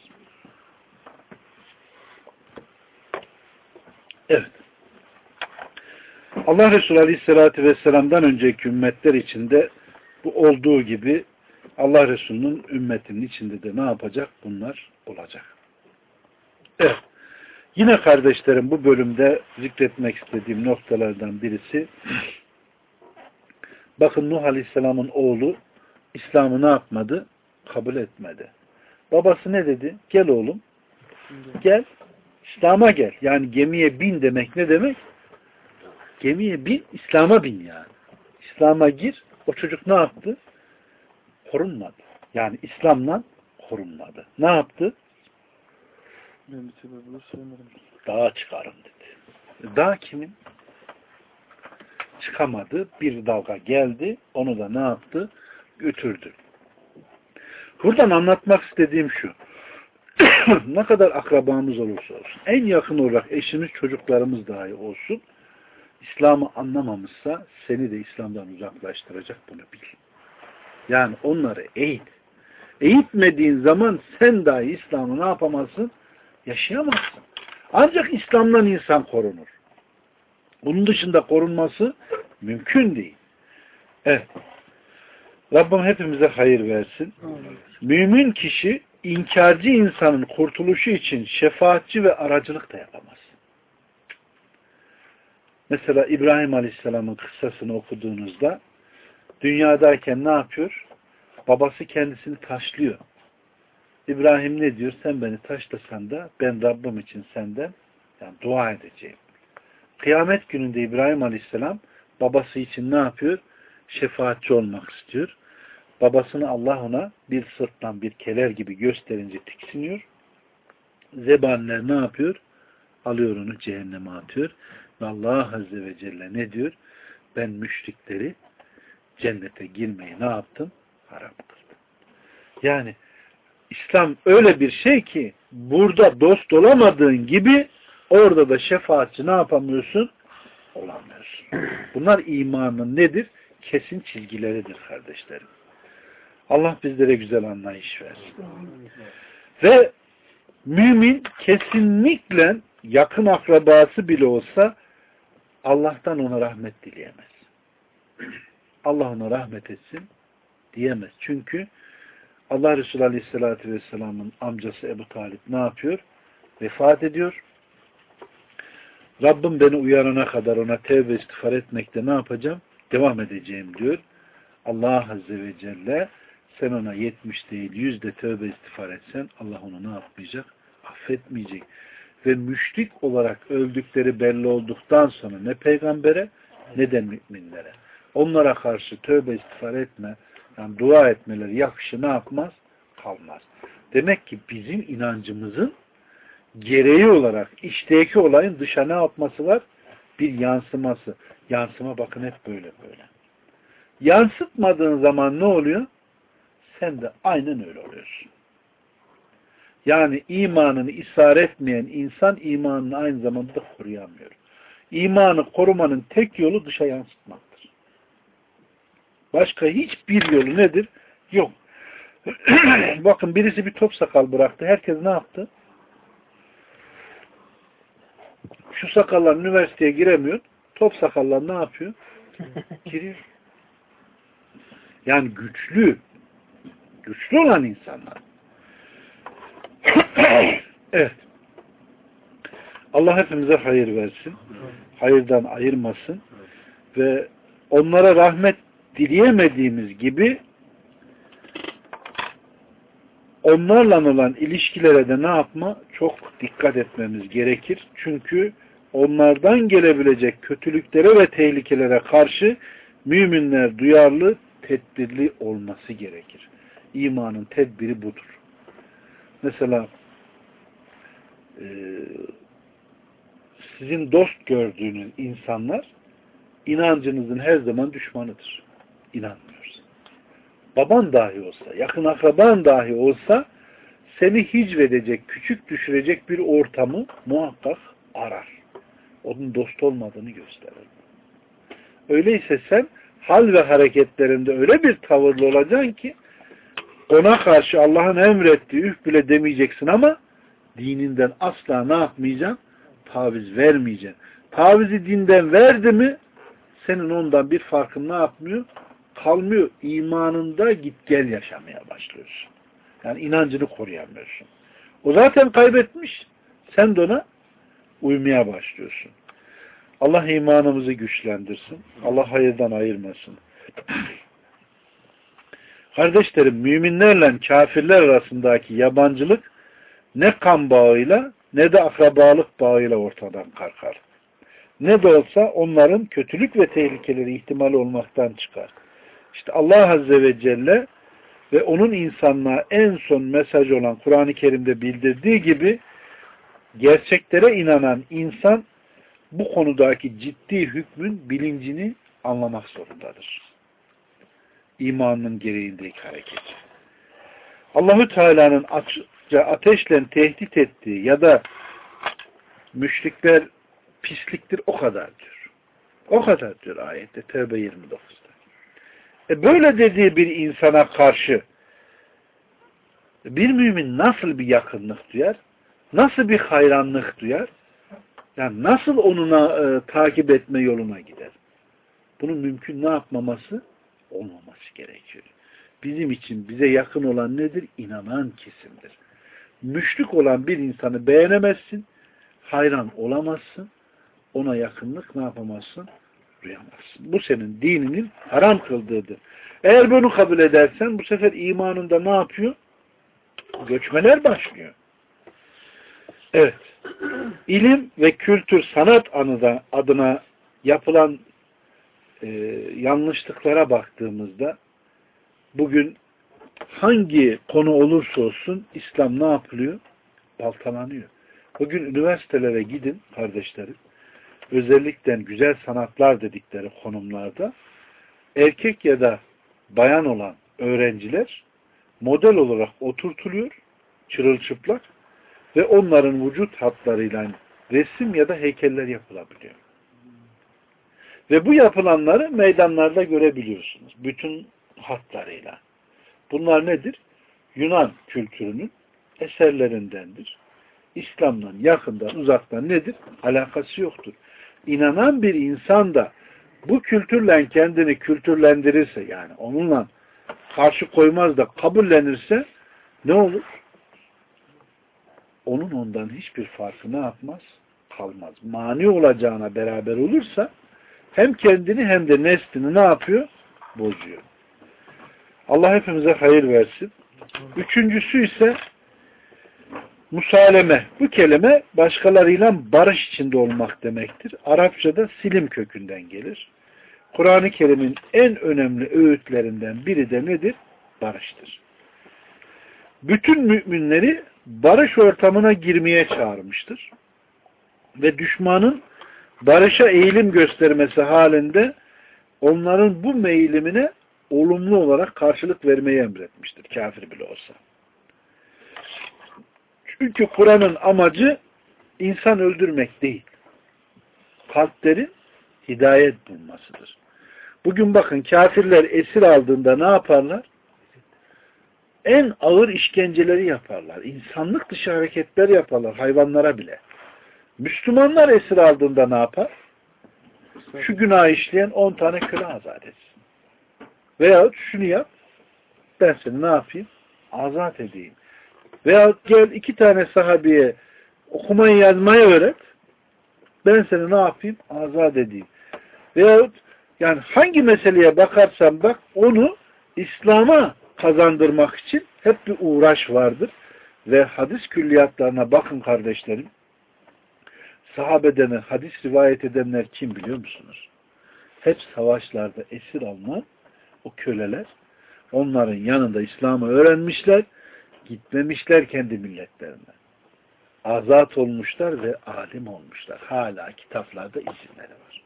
Evet. Allah Resulü Aleyhisselatü Vesselam'dan önceki ümmetler içinde bu olduğu gibi Allah Resulü'nün ümmetinin içinde de ne yapacak? Bunlar olacak. Evet. Yine kardeşlerim bu bölümde zikretmek istediğim noktalardan birisi, bakın Nuh Aleyhisselam'ın oğlu İslam'ı ne yapmadı? Kabul etmedi. Babası ne dedi? Gel oğlum. Gel. İslam'a gel. Yani gemiye bin demek ne demek? Gemiye bin, İslam'a bin yani. İslam'a gir. O çocuk ne yaptı? Korunmadı. Yani İslam'la korunmadı. Ne yaptı? Dağa çıkarım dedi. Dağ kimin? Çıkamadı. Bir dalga geldi. Onu da ne yaptı? Götürdü. Buradan anlatmak istediğim şu. Ne kadar akrabamız olursa olsun, en yakın olarak eşimiz, çocuklarımız dahi olsun, İslam'ı anlamamışsa seni de İslam'dan uzaklaştıracak, bunu bil. Yani onları eğit. Eğitmediğin zaman sen dahi İslam'ı ne yapamazsın? Yaşayamazsın. Ancak İslam'dan insan korunur. Bunun dışında korunması mümkün değil. Evet. Rabbim hepimize hayır versin. Mümin kişi inkarcı insanın kurtuluşu için şefaatçi ve aracılık da yapamaz. Mesela İbrahim Aleyhisselam'ın kıssasını okuduğunuzda dünyadayken ne yapıyor? Babası kendisini taşlıyor. İbrahim ne diyor? Sen beni taşlasan da ben Rabbim için senden yani dua edeceğim. Kıyamet gününde İbrahim Aleyhisselam babası için ne yapıyor? Şefaatçi olmak istiyor. Babasını Allah ona bir sırttan bir keler gibi gösterince tiksiniyor. Zebaniler ne yapıyor? Alıyor onu cehenneme atıyor. Ve Allah Azze ve Celle ne diyor? Ben müşrikleri cennete girmeyi ne yaptım? Haram kıldım. Yani İslam öyle bir şey ki burada dost olamadığın gibi orada da şefaatçi ne yapamıyorsun? Olamıyorsun. Bunlar imanın nedir? Kesin çizgileridir kardeşlerim. Allah bizlere güzel anlayış versin. Ve mümin kesinlikle yakın akrabası bile olsa Allah'tan ona rahmet dileyemez. Allah ona rahmet etsin diyemez. Çünkü Allah Resulü Aleyhisselatü Vesselam'ın amcası Ebu Talip ne yapıyor? Vefat ediyor. Rabbim beni uyarana kadar ona tevbe istiğfar etmekte ne yapacağım? Devam edeceğim diyor. Allah Azze ve Celle sen ona 70 değil 100 de tövbe istiğfar etsen Allah onu ne yapmayacak? Affetmeyecek. Ve müşrik olarak öldükleri belli olduktan sonra ne peygambere ne de müminlere. Onlara karşı tövbe istiğfar etme, yani dua etmeleri yakışı ne yapmaz? Kalmaz. Demek ki bizim inancımızın gereği olarak içteki olayın dışa ne yapması var? Bir yansıması. Yansıma bakın hep böyle böyle. Yansıtmadığın zaman ne oluyor? Sen de aynen öyle oluyorsun. Yani imanını isar etmeyen insan imanını aynı zamanda koruyamıyor. İmanı korumanın tek yolu dışa yansıtmaktır. Başka hiçbir yolu nedir? Yok. Bakın birisi bir top sakal bıraktı. Herkes ne yaptı? Şu sakallar üniversiteye giremiyor. Top sakallar ne yapıyor? Giriyor. Yani güçlü olan insanlar. Evet. Allah hepimize hayır versin. Hayırdan ayırmasın. Ve onlara rahmet dileyemediğimiz gibi onlarla olan ilişkilere de ne yapma? Çok dikkat etmemiz gerekir. Çünkü onlardan gelebilecek kötülüklere ve tehlikelere karşı müminler duyarlı, tedbirli olması gerekir. İmanın tedbiri budur. Mesela sizin dost gördüğünüz insanlar inancınızın her zaman düşmanıdır. İnanmıyoruz. Baban dahi olsa, yakın akraban dahi olsa seni hicvedecek, küçük düşürecek bir ortamı muhakkak arar. Onun dost olmadığını gösterir. Öyleyse sen hal ve hareketlerinde öyle bir tavırlı olacaksın ki ona karşı Allah'ın emrettiği üf bile demeyeceksin ama dininden asla ne yapmayacaksın? Taviz vermeyeceksin. Tavizi dinden verdi mi senin ondan bir farkın ne yapmıyor? Kalmıyor. İmanında git gel yaşamaya başlıyorsun. Yani inancını koruyamıyorsun. O zaten kaybetmiş. Sen de ona uymaya başlıyorsun. Allah imanımızı güçlendirsin. Allah hayırdan ayırmasın. Kardeşlerim, müminlerle kafirler arasındaki yabancılık ne kan bağıyla ne de akrabalık bağıyla ortadan kalkar. Ne de olsa onların kötülük ve tehlikeleri ihtimali olmaktan çıkar. İşte Allah Azze ve Celle ve onun insanlığa en son mesaj olan Kur'an-ı Kerim'de bildirdiği gibi gerçeklere inanan insan bu konudaki ciddi hükmün bilincini anlamak zorundadır. İmanın gereğindeki hareket. Allahu Teala'nın açıkça ateşle tehdit ettiği ya da müşrikler pisliktir o kadar diyor. O kadar diyor ayette Tevbe 29'da. Böyle dediği bir insana karşı bir mümin nasıl bir yakınlık duyar? Nasıl bir hayranlık duyar? Yani nasıl onunla takip etme yoluna gider? Bunun mümkün ne yapmaması? Olmaması gerekiyor. Bizim için bize yakın olan nedir? İnanan kesimdir. Müşrik olan bir insanı beğenemezsin, hayran olamazsın, ona yakınlık ne yapamazsın? duyamazsın. Bu senin dininin haram kıldığıdır. Eğer bunu kabul edersen bu sefer imanında ne yapıyor? Göçmeler başlıyor. Evet. İlim ve kültür sanat adına yapılan yanlışlıklara baktığımızda bugün hangi konu olursa olsun İslam ne yapılıyor? Baltalanıyor. Bugün üniversitelere gidin kardeşlerim. Özellikle güzel sanatlar dedikleri konumlarda erkek ya da bayan olan öğrenciler model olarak oturtuluyor, çırılçıplak ve onların vücut hatlarıyla resim ya da heykeller yapılabiliyor. Ve bu yapılanları meydanlarda görebiliyorsunuz. Bütün hatlarıyla. Bunlar nedir? Yunan kültürünün eserlerindendir. İslam'dan yakından uzaktan nedir? Alakası yoktur. İnanan bir insan da bu kültürle kendini kültürlendirirse, yani onunla karşı koymaz da kabullenirse ne olur? Onun ondan hiçbir farkı ne yapmaz? Kalmaz. Mani olacağına beraber olursa hem kendini hem de neslini ne yapıyor? Bozuyor. Allah hepimize hayır versin. Üçüncüsü ise musaleme. Bu kelime başkalarıyla barış içinde olmak demektir. Arapçada silim kökünden gelir. Kur'an-ı Kerim'in en önemli öğütlerinden biri de nedir? Barıştır. Bütün müminleri barış ortamına girmeye çağırmıştır. Ve düşmanın barışa eğilim göstermesi halinde onların bu meyilimine olumlu olarak karşılık vermeyi emretmiştir. Kafir bile olsa. Çünkü Kur'an'ın amacı insan öldürmek değil. Kalplerin hidayet bulmasıdır. Bugün bakın kafirler esir aldığında ne yaparlar? En ağır işkenceleri yaparlar. İnsanlık dışı hareketler yaparlar. Hayvanlara bile. Müslümanlar esir aldığında ne yapar? Şu günah işleyen 10 tane köle azat etsin. Veyahut şunu yap, ben seni ne yapayım? Azat edeyim. Veyahut gel 2 tane sahabeye okumayı yazmayı öğret, ben seni ne yapayım? Azat edeyim. Veyahut yani hangi meseleye bakarsan bak, onu İslam'a kazandırmak için hep bir uğraş vardır. Ve hadis külliyatlarına bakın kardeşlerim. Sahabeden hadis rivayet edenler kim biliyor musunuz? Hep savaşlarda esir alınan o köleler, onların yanında İslam'ı öğrenmişler, gitmemişler kendi milletlerine. Azat olmuşlar ve alim olmuşlar. Hala kitaplarda isimleri var.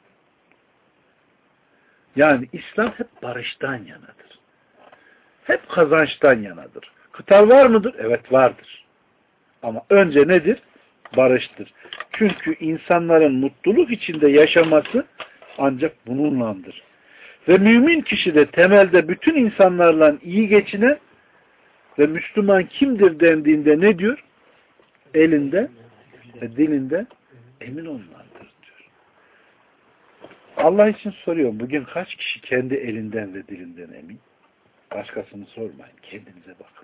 Yani İslam hep barıştan yanadır. Hep kazançtan yanadır. Kıtal var mıdır? Evet vardır. Ama önce nedir? Barıştır. Çünkü insanların mutluluk içinde yaşaması ancak bununlandır. Ve mümin kişi de temelde bütün insanlarla iyi geçinen ve Müslüman kimdir dendiğinde ne diyor? Elinde ve dilinde emin olmalıdır diyor. Allah için soruyorum. Bugün kaç kişi kendi elinden ve dilinden emin? Başkasını sormayın. Kendinize bakın.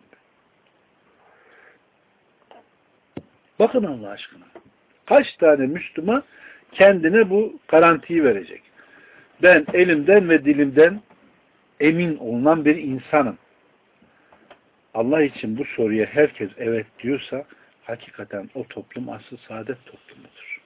Bakın Allah aşkına. Kaç tane Müslüman kendine bu garantiyi verecek? Ben elimden ve dilimden emin olunan bir insanım. Allah için bu soruya herkes evet diyorsa hakikaten o toplum asıl saadet toplumudur.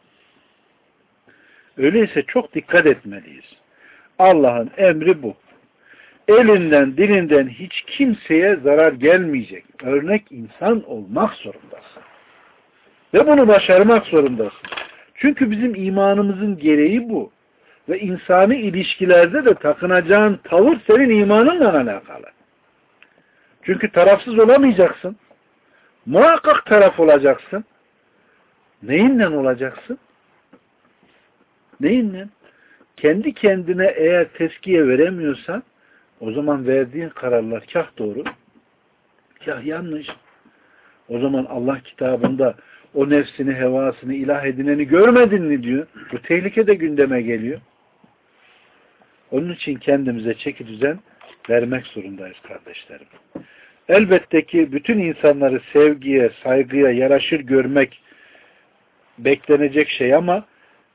Öyleyse çok dikkat etmeliyiz. Allah'ın emri bu. Elinden, dilinden hiç kimseye zarar gelmeyecek. Örnek insan olmak zorundasın. Ve bunu başarmak zorundasın. Çünkü bizim imanımızın gereği bu. Ve insani ilişkilerde de takınacağın tavır senin imanınla alakalı. Çünkü tarafsız olamayacaksın. Muhakkak taraf olacaksın. Neyinle olacaksın? Neyinle? Kendi kendine eğer tezkiye veremiyorsan o zaman verdiğin kararlar kah doğru, kah yanlış. O zaman Allah kitabında o nefsini, hevasını ilah edineni görmedin mi diyor. Bu tehlike de gündeme geliyor. Onun için kendimize çeki düzen vermek zorundayız kardeşlerim. Elbette ki bütün insanları sevgiye, saygıya yaraşır görmek beklenecek şey ama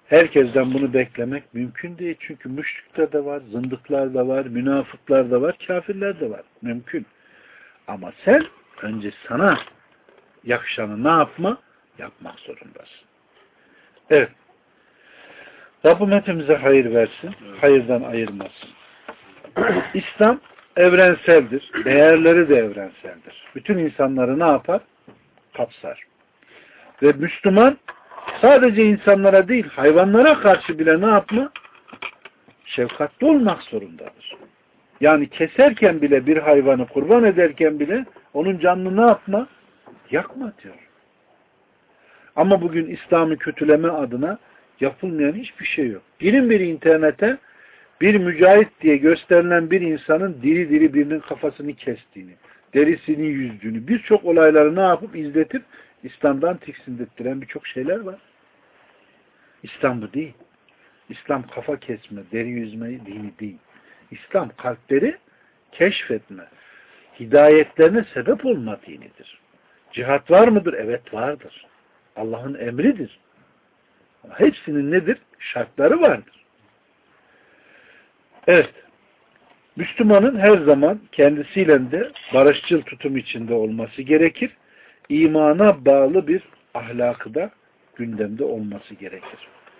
Herkesten bunu beklemek mümkün değil. Çünkü müşrikler de var, zındıklar da var, münafıklar da var, kafirler de var. Mümkün. Ama sen önce sana yakışanı ne yapma? Yapmak zorundasın. Evet. Rabbim hepimize hayır versin. Hayırdan ayırmasın. İslam evrenseldir. Değerleri de evrenseldir. Bütün insanları ne yapar? Kapsar. Ve Müslüman sadece insanlara değil, hayvanlara karşı bile ne yapma? Şefkatli olmak zorundadır. Yani keserken bile bir hayvanı kurban ederken bile onun canını ne yapma? Yakma diyor. Ama bugün İslam'ı kötüleme adına yapılmayan hiçbir şey yok. Girin bir internete, bir mücahit diye gösterilen bir insanın diri diri birinin kafasını kestiğini, derisini yüzdüğünü, birçok olayları ne yapıp izletip İslam'dan tiksindirttiren birçok şeyler var. İslam bu değil. İslam kafa kesme, deri yüzmeyi dini değil. İslam kalpleri keşfetme, hidayetlerine sebep olma dinidir. Cihat var mıdır? Evet vardır. Allah'ın emridir. Hepsinin nedir? Şartları vardır. Evet. Müslümanın her zaman kendisiyle de barışçıl tutum içinde olması gerekir. İmana bağlı bir ahlakı da gündemde olması gerekir.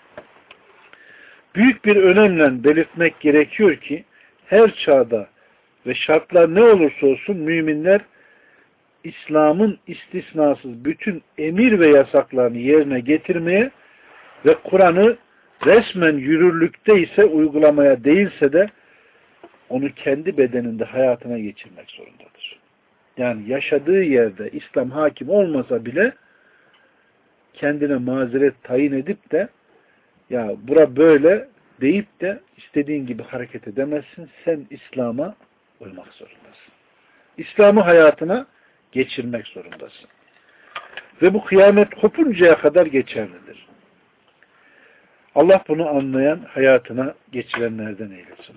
Büyük bir önemle belirtmek gerekiyor ki her çağda ve şartlar ne olursa olsun müminler İslam'ın istisnasız bütün emir ve yasaklarını yerine getirmeye ve Kur'an'ı resmen yürürlükte ise uygulamaya değilse de onu kendi bedeninde hayatına geçirmek zorundadır. Yani yaşadığı yerde İslam hakim olmasa bile kendine mazeret tayin edip de ya bura böyle deyip de istediğin gibi hareket edemezsin. Sen İslam'a uymak zorundasın. İslam'ı hayatına geçirmek zorundasın. Ve bu kıyamet kopuncaya kadar geçerlidir. Allah bunu anlayan, hayatına geçirenlerden eylesin.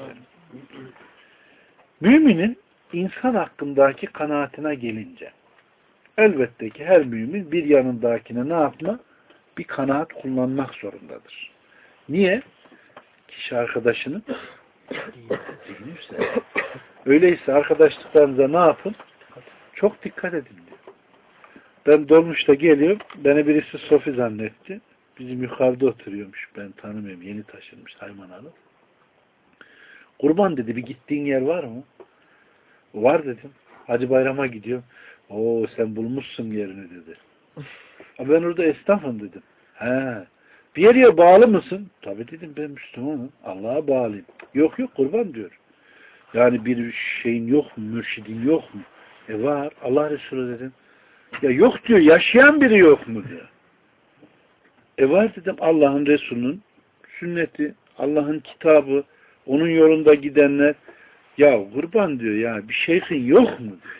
Müminin insan hakkındaki kanaatine gelince elbette ki her mümin bir yanındakine ne yapma? Bir kanaat kullanmak zorundadır. Niye? Kişi arkadaşının dinliyorsa. Öyleyse arkadaşlıklarınıza ne yapın? Çok dikkat edin diyor. Ben dolmuşta geliyorum. Beni birisi Sofi zannetti. Bizim yukarıda oturuyormuş. Ben tanımıyorum. Yeni taşınmış Haymanalı. Kurban dedi. Bir gittiğin yer var mı? Var dedim. Hacı Bayram'a gidiyorum. Oo sen bulmuşsun yerini dedi. Ben orada esnafım dedim. He. Bir yere bağlı mısın? Tabii dedim ben Müslümanım. Allah'a bağlıyım. Yok yok kurban diyor. Yani bir şeyin yok mu? Mürşidin yok mu? Var. Allah Resulü dedim. Ya yok diyor. Yaşayan biri yok mu diyor. Var dedim. Allah'ın Resulü'nün sünneti, Allah'ın kitabı, onun yolunda gidenler. Ya kurban diyor ya bir şeyhin yok mu diyor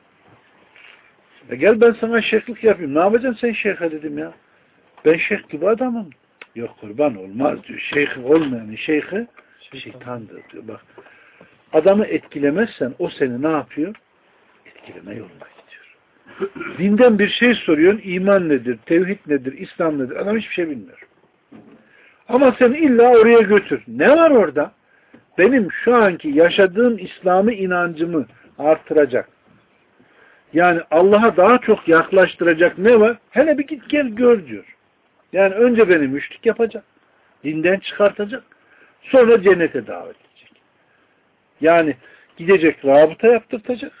ya. Gel ben sana şeyhlik yapayım. Ne yapacaksın sen şeyhe dedim ya. Ben şeyh gibi adamım. Yok kurban olmaz diyor. Şeyhi olmayan şeyhi şeytandır diyor. Bak adamı etkilemezsen o seni ne yapıyor? Etkileme yoluna gidiyor. Dinden bir şey soruyorsun. İman nedir? Tevhid nedir? İslam nedir? Adam hiçbir şey bilmiyor. Ama sen illa oraya götür. Ne var orada? Benim şu anki yaşadığım İslam'ı inancımı artıracak. Yani Allah'a daha çok yaklaştıracak ne var? Hele bir git gel gör diyor. Yani önce beni müşrik yapacak. Dinden çıkartacak. Sonra cennete davet edecek. Yani gidecek rabıta yaptırtacak.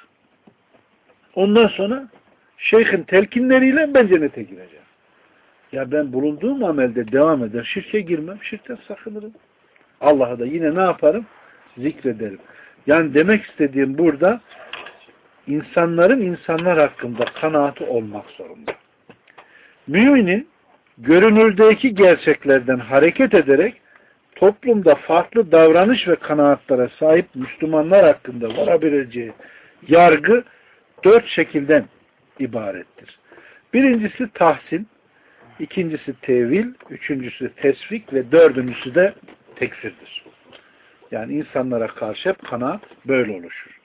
Ondan sonra şeyhin telkinleriyle ben cennete gireceğim. Ya ben bulunduğum amelde devam eder. Şirke girmem. Şirkten sakınırım. Allah'a da yine ne yaparım? Zikrederim. Yani demek istediğim burada insanların insanlar hakkında kanaati olmak zorunda. Müminin görünürdeki gerçeklerden hareket ederek toplumda farklı davranış ve kanaatlere sahip Müslümanlar hakkında varabileceği yargı 4 şekilden ibarettir. Birincisi tahsin, ikincisi tevil, üçüncüsü tesvik ve dördüncüsü de tekfirdir. Yani insanlara karşı hep kanaat böyle oluşur.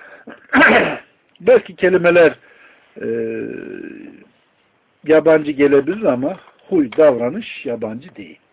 Belki kelimeler yabancı gelebilir ama huy, davranış yabancı değil.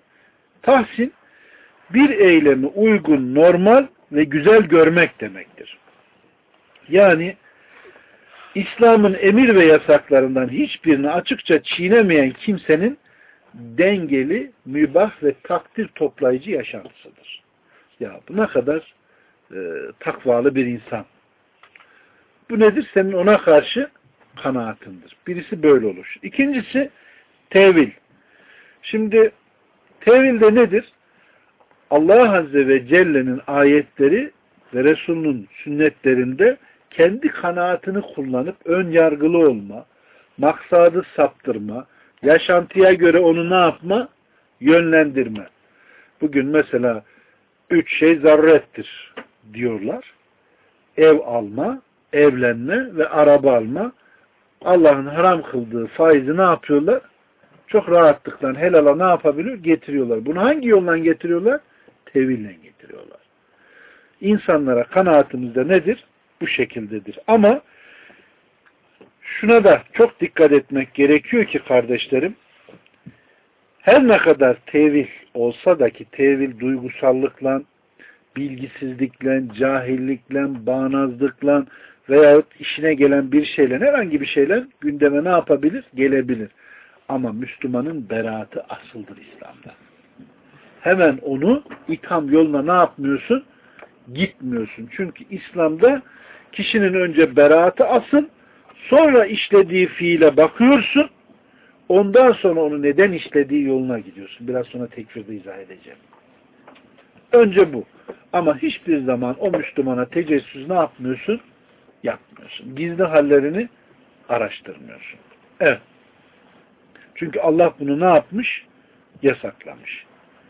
Tahsin, bir eylemi uygun, normal ve güzel görmek demektir. Yani İslam'ın emir ve yasaklarından hiçbirini açıkça çiğnemeyen kimsenin dengeli, mübah ve takdir toplayıcı yaşantısıdır. Ya bu ne kadar takvalı bir insan. Bu nedir? Senin ona karşı kanaatindir. Birisi böyle olur. İkincisi tevil. Şimdi tevil de nedir? Allah Azze ve Celle'nin ayetleri ve Resulünün sünnetlerinde kendi kanaatini kullanıp ön yargılı olma, maksadı saptırma, yaşantıya göre onu ne yapma? Yönlendirme. Bugün mesela 3 şey zarurettir diyorlar. Ev alma, evlenme ve araba alma. Allah'ın haram kıldığı faizi ne yapıyorlar? Çok rahatlıkla helala ne yapabiliyor? Getiriyorlar. Bunu hangi yoldan getiriyorlar? Teville getiriyorlar. İnsanlara kanaatimizde nedir? Bu şekildedir. Ama şuna da çok dikkat etmek gerekiyor ki kardeşlerim, her ne kadar tevil olsa da ki tevil duygusallıkla, bilgisizlikle, cahillikle, bağnazlıkla veyahut işine gelen bir şeyle, herhangi bir şeyle gündeme ne yapabilir? Gelebilir. Ama Müslümanın beraatı asıldır İslam'da. Hemen onu itham yoluna ne yapmıyorsun? Gitmiyorsun. Çünkü İslam'da kişinin önce beraatı asıl, sonra işlediği fiile bakıyorsun, ondan sonra onu neden işlediği yoluna gidiyorsun. Biraz sonra tekfirde izah edeceğim. Önce bu. Ama hiçbir zaman o Müslümana tecessüs ne yapmıyorsun? Yapmıyorsun. Gizli hallerini araştırmıyorsun. Evet. Çünkü Allah bunu ne yapmış? Yasaklamış.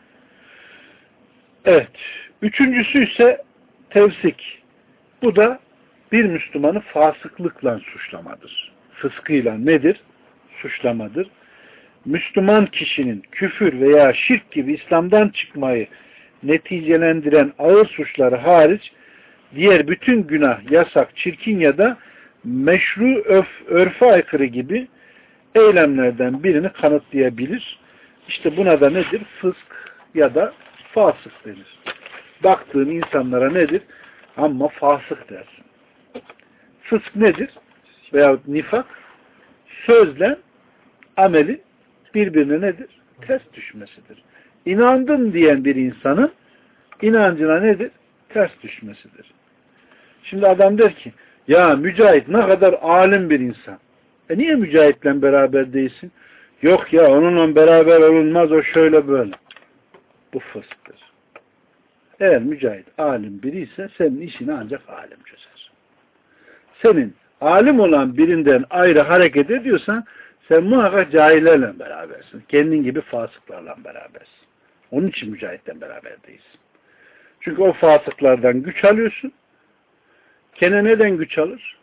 Evet. Üçüncüsü ise tevsik. Bu da bir Müslümanı fasıklıkla suçlamadır. Fıskıyla nedir? Suçlamadır. Müslüman kişinin küfür veya şirk gibi İslam'dan çıkmayı neticelendiren ağır suçları hariç diğer bütün günah, yasak, çirkin ya da meşru örfe aykırı gibi eylemlerden birini kanıtlayabilir. İşte buna da nedir? Fısk ya da fasık denir. Baktığın insanlara nedir? Ama fasık dersin. Fısk nedir? Veyahut nifak sözle amelin birbirine nedir? Ters düşmesidir. İnandım diyen bir insanın inancına nedir? Ters düşmesidir. Şimdi adam der ki ya Mücahit ne kadar alim bir insan. Niye Mücahit'le beraber değilsin? Yok ya onunla beraber olunmaz, o şöyle böyle. Bu fısktır. Eğer Mücahit alim biri ise senin işini ancak alim çözer. Senin alim olan birinden ayrı hareket ediyorsan sen muhakkak cahillerle berabersin. Kendin gibi fasıklarla berabersin. Onun için Mücahit'le beraber değilsin. Çünkü o fasıklardan güç alıyorsun. Kene neden güç alır?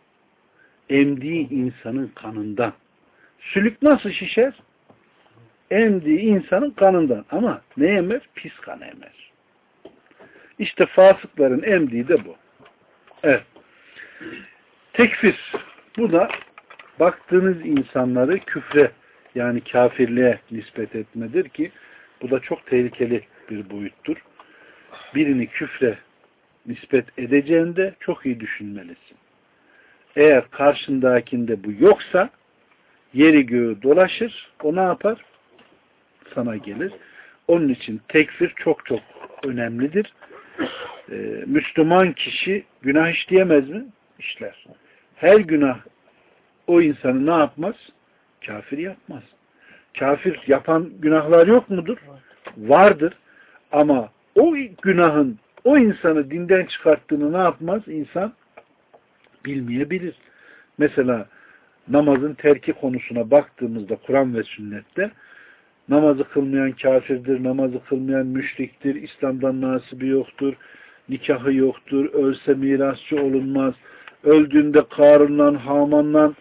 Emdiği insanın kanından. Sülük nasıl şişer? Emdiği insanın kanından. Ama ne emer? Pis kan emer. İşte fasıkların emdiği de bu. Evet. Tekfir. Bu da baktığınız insanları küfre yani kafirliğe nispet etmedir ki bu da çok tehlikeli bir boyuttur. Birini küfre nispet edeceğinde çok iyi düşünmelisin. Eğer karşındakinde bu yoksa yeri göğü dolaşır, o ne yapar? Sana gelir. Onun için tekfir çok çok önemlidir. Müslüman kişi günah işleyemez mi? İşler. Her günah o insanı ne yapmaz? Kafir yapmaz. Kafir yapan günahlar yok mudur? Vardır. Ama o günahın o insanı dinden çıkarttığını ne yapmaz? İnsan bilmeyebilir. Mesela namazın terki konusuna baktığımızda Kur'an ve sünnette namazı kılmayan kafirdir, namazı kılmayan müşriktir, İslam'dan nasibi yoktur, nikahı yoktur, ölse mirasçı olunmaz, öldüğünde Karun'la, Haman'la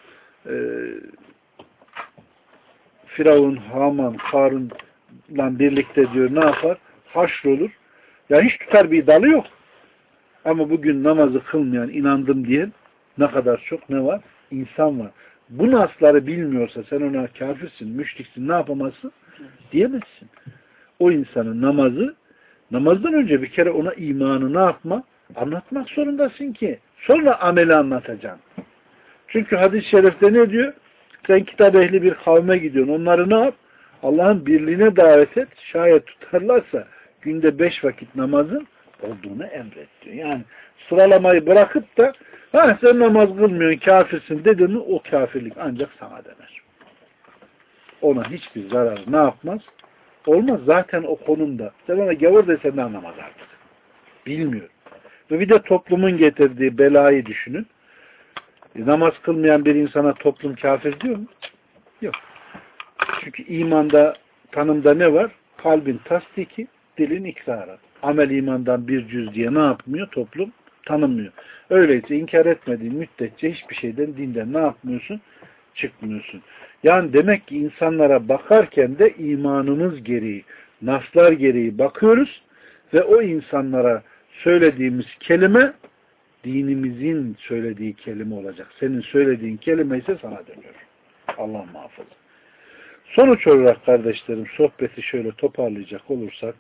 Firavun, Haman, Karun'la birlikte diyor ne yapar? Haşrolur. Ya hiç tutar bir dalı yok. Ama bugün namazı kılmayan, inandım diyen ne kadar çok ne var? İnsan var. Bu nasları bilmiyorsa sen ona kafirsin, müşriksin, ne yapamazsın? Diyemezsin. o insanın namazdan önce bir kere ona imanı ne yapma? Anlatmak zorundasın ki. Sonra ameli anlatacaksın. Çünkü hadis-i şerifte ne diyor? Sen kitap ehli bir kavme gidiyorsun. Onları ne yap? Allah'ın birliğine davet et. Şayet tutarlarsa günde 5 vakit namazın olduğunu emret diyor. Yani sıralamayı bırakıp da sen namaz kılmıyorsun, kafirsin dedin mi o kafirlik ancak sana döner. Ona hiçbir zarar ne yapmaz? Olmaz. Zaten o konumda. Sen ona gavur desen de anlamaz artık. Bilmiyor. Ve bir de toplumun getirdiği belayı düşünün. Namaz kılmayan bir insana toplum kafir diyor mu? Yok. Çünkü imanda, tanımda ne var? Kalbin tasdiki, dilin ikrarı. Amel imandan bir cüz diye ne yapmıyor? Toplum tanımıyor. Öyleyse inkar etmediğin müddetçe hiçbir şeyden, dinden ne yapmıyorsun? Çıkmıyorsun. Yani demek ki insanlara bakarken de imanımız gereği, naslar gereği bakıyoruz ve o insanlara söylediğimiz kelime dinimizin söylediği kelime olacak. Senin söylediğin kelime ise sana dönüyor. Allah muhafaza. Sonuç olarak kardeşlerim sohbeti şöyle toparlayacak olursak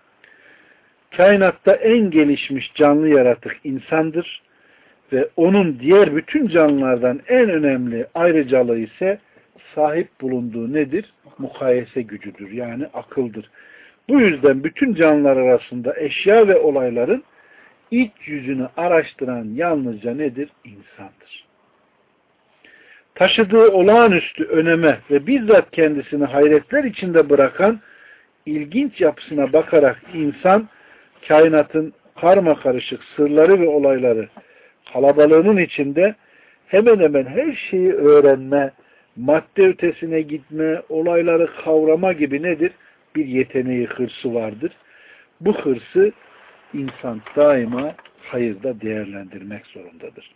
kainatta en gelişmiş canlı yaratık insandır ve onun diğer bütün canlılardan en önemli ayrıcalığı ise sahip bulunduğu nedir? Mukayese gücüdür. Yani akıldır. Bu yüzden bütün canlılar arasında eşya ve olayların iç yüzünü araştıran yalnızca nedir? İnsandır. Taşıdığı olağanüstü öneme ve bizzat kendisini hayretler içinde bırakan ilginç yapısına bakarak insan kainatın karmakarışık sırları ve olayları kalabalığının içinde hemen hemen her şeyi öğrenme, madde ötesine gitme, olayları kavrama gibi nedir? Bir yeteneği, hırsı vardır. Bu hırsı insan daima hayırda değerlendirmek zorundadır.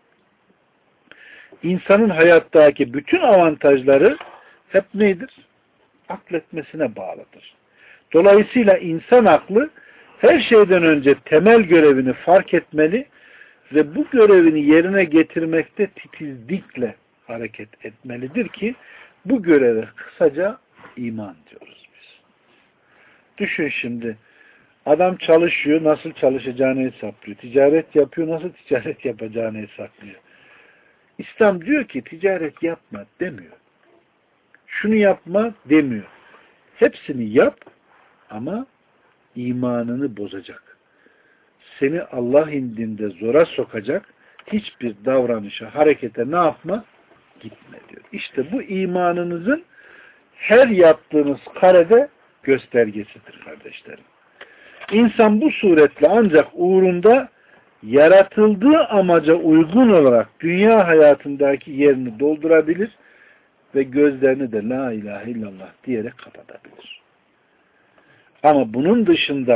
İnsanın hayattaki bütün avantajları hep nedir? Akletmesine bağlıdır. Dolayısıyla insan aklı her şeyden önce temel görevini fark etmeli ve bu görevini yerine getirmekte titizlikle hareket etmelidir ki bu göreve kısaca iman diyoruz biz. Düşün şimdi adam çalışıyor, nasıl çalışacağını hesaplıyor. Ticaret yapıyor, nasıl ticaret yapacağını hesaplıyor. İslam diyor ki ticaret yapma demiyor. Şunu yapma demiyor. Hepsini yap ama imanını bozacak. Seni Allah indinde zora sokacak hiçbir davranışa, harekete ne yapma? Gitme diyor. İşte bu imanınızın her yaptığınız karede göstergesidir kardeşlerim. İnsan bu suretle ancak uğrunda yaratıldığı amaca uygun olarak dünya hayatındaki yerini doldurabilir ve gözlerini de la ilahe illallah diyerek kapatabilir. Ama bunun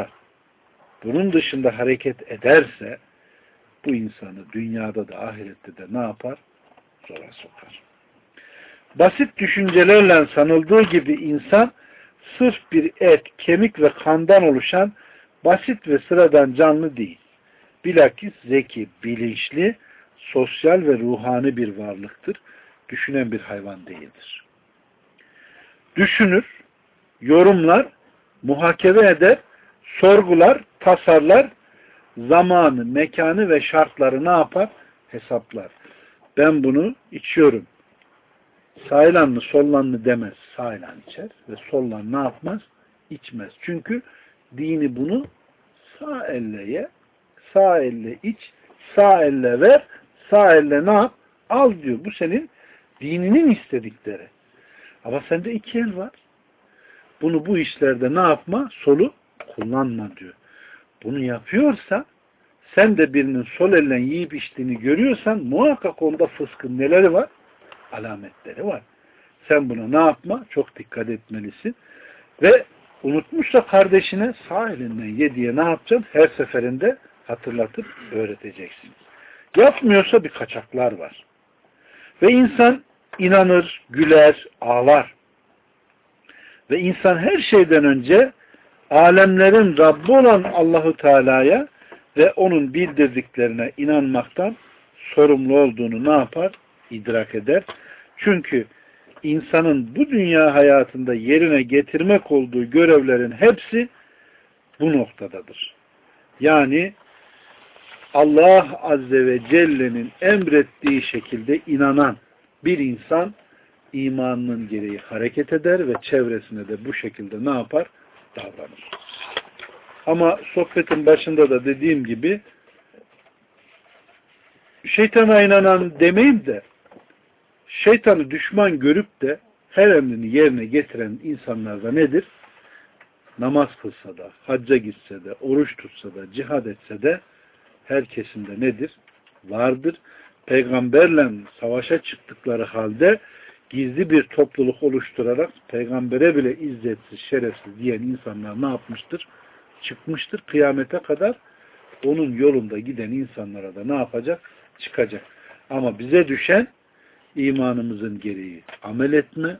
dışında hareket ederse bu insanı dünyada da ahirette de ne yapar? Zora sokar. Basit düşüncelerle sanıldığı gibi insan sırf bir et, kemik ve kandan oluşan basit ve sıradan canlı değil. Bilakis zeki, bilinçli, sosyal ve ruhani bir varlıktır. Düşünen bir hayvan değildir. Düşünür, yorumlar, muhakeme eder, sorgular, tasarlar, zamanı, mekanı ve şartları ne yapar? Hesaplar. Ben bunu içiyorum. Sağlan mı, sollan mı demez. Sağlan içer ve sollan ne yapmaz? İçmez. Çünkü dini bunu sağ elle ye, sağ elle iç, sağ elle ver, sağ elle ne yap? Al diyor. Bu senin dininin istedikleri. Ama sende iki el var. Bunu bu işlerde ne yapma? Solu kullanma diyor. Bunu yapıyorsa sen de birinin sol elle yiyip içtiğini görüyorsan muhakkak onda fıskın neleri var? Alametleri var. Sen buna ne yapma? Çok dikkat etmelisin. Ve unutmuşsa kardeşine sağ elinden yediye ne yapacaksın? Her seferinde hatırlatıp öğreteceksin. Yapmıyorsa bir kaçaklar var. Ve insan inanır, güler, ağlar. Ve insan her şeyden önce alemlerin Rabbi olan Allahu Teala'ya ve onun bildirdiklerine inanmaktan sorumlu olduğunu ne yapar? İdrak eder. Çünkü insanın bu dünya hayatında yerine getirmek olduğu görevlerin hepsi bu noktadadır. Yani Allah Azze ve Celle'nin emrettiği şekilde inanan bir insan imanının gereği hareket eder ve çevresine de bu şekilde ne yapar? Davranır. Ama sohbetin başında da dediğim gibi şeytana inanan demeyeyim de şeytanı düşman görüp de her emrini yerine getiren insanlarda nedir? Namaz kılsa da, hacca gitse de, oruç tutsa da, cihad etse de herkesinde nedir? Vardır. Peygamberle savaşa çıktıkları halde gizli bir topluluk oluşturarak peygambere bile izzetsiz, şerefsiz diyen insanlar ne yapmıştır? Çıkmıştır. Kıyamete kadar onun yolunda giden insanlara da ne yapacak? Çıkacak. Ama bize düşen imanımızın gereği amel etme,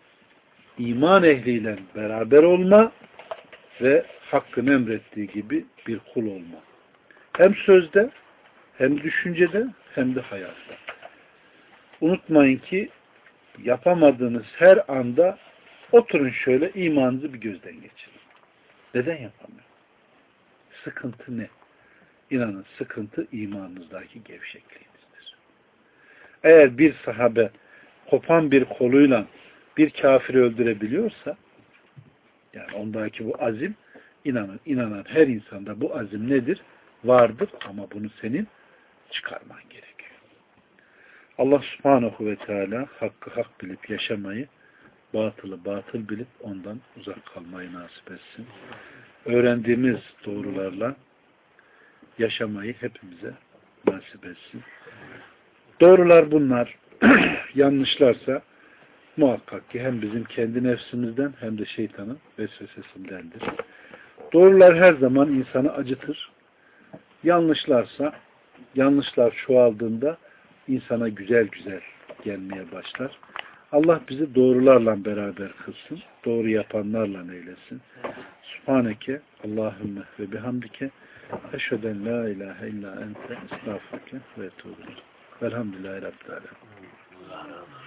iman ehliyle beraber olma ve Hakk'ın emrettiği gibi bir kul olma. Hem sözde, hem düşüncede, hem de hayatta. Unutmayın ki yapamadığınız her anda oturun şöyle imanınızı bir gözden geçirin. Neden yapamıyor? Sıkıntı ne? İnanın sıkıntı imanınızdaki gevşekliğinizdir. Eğer bir sahabe kopan bir koluyla bir kafiri öldürebiliyorsa yani ondaki bu azim inanan her insanda bu azim nedir? Vardır ama bunu senin çıkarman gerekiyor. Allah subhanahu ve teala hakkı hak bilip yaşamayı, batılı batıl bilip ondan uzak kalmayı nasip etsin. Öğrendiğimiz doğrularla yaşamayı hepimize nasip etsin. Doğrular bunlar. Yanlışlarsa muhakkak ki hem bizim kendi nefsimizden hem de şeytanın vesvesesindendir. Doğrular her zaman insanı acıtır. Yanlışlarsa, yanlışlar çoğaldığında insana güzel güzel gelmeye başlar. Allah bizi doğrularla beraber kılsın. Doğru yapanlarla eylesin. Subhaneke Allahümme ve bihamdike eşheden la ilahe illa ente estağfurke ve etûbü. Velhamdülillahi Rabbil alemin.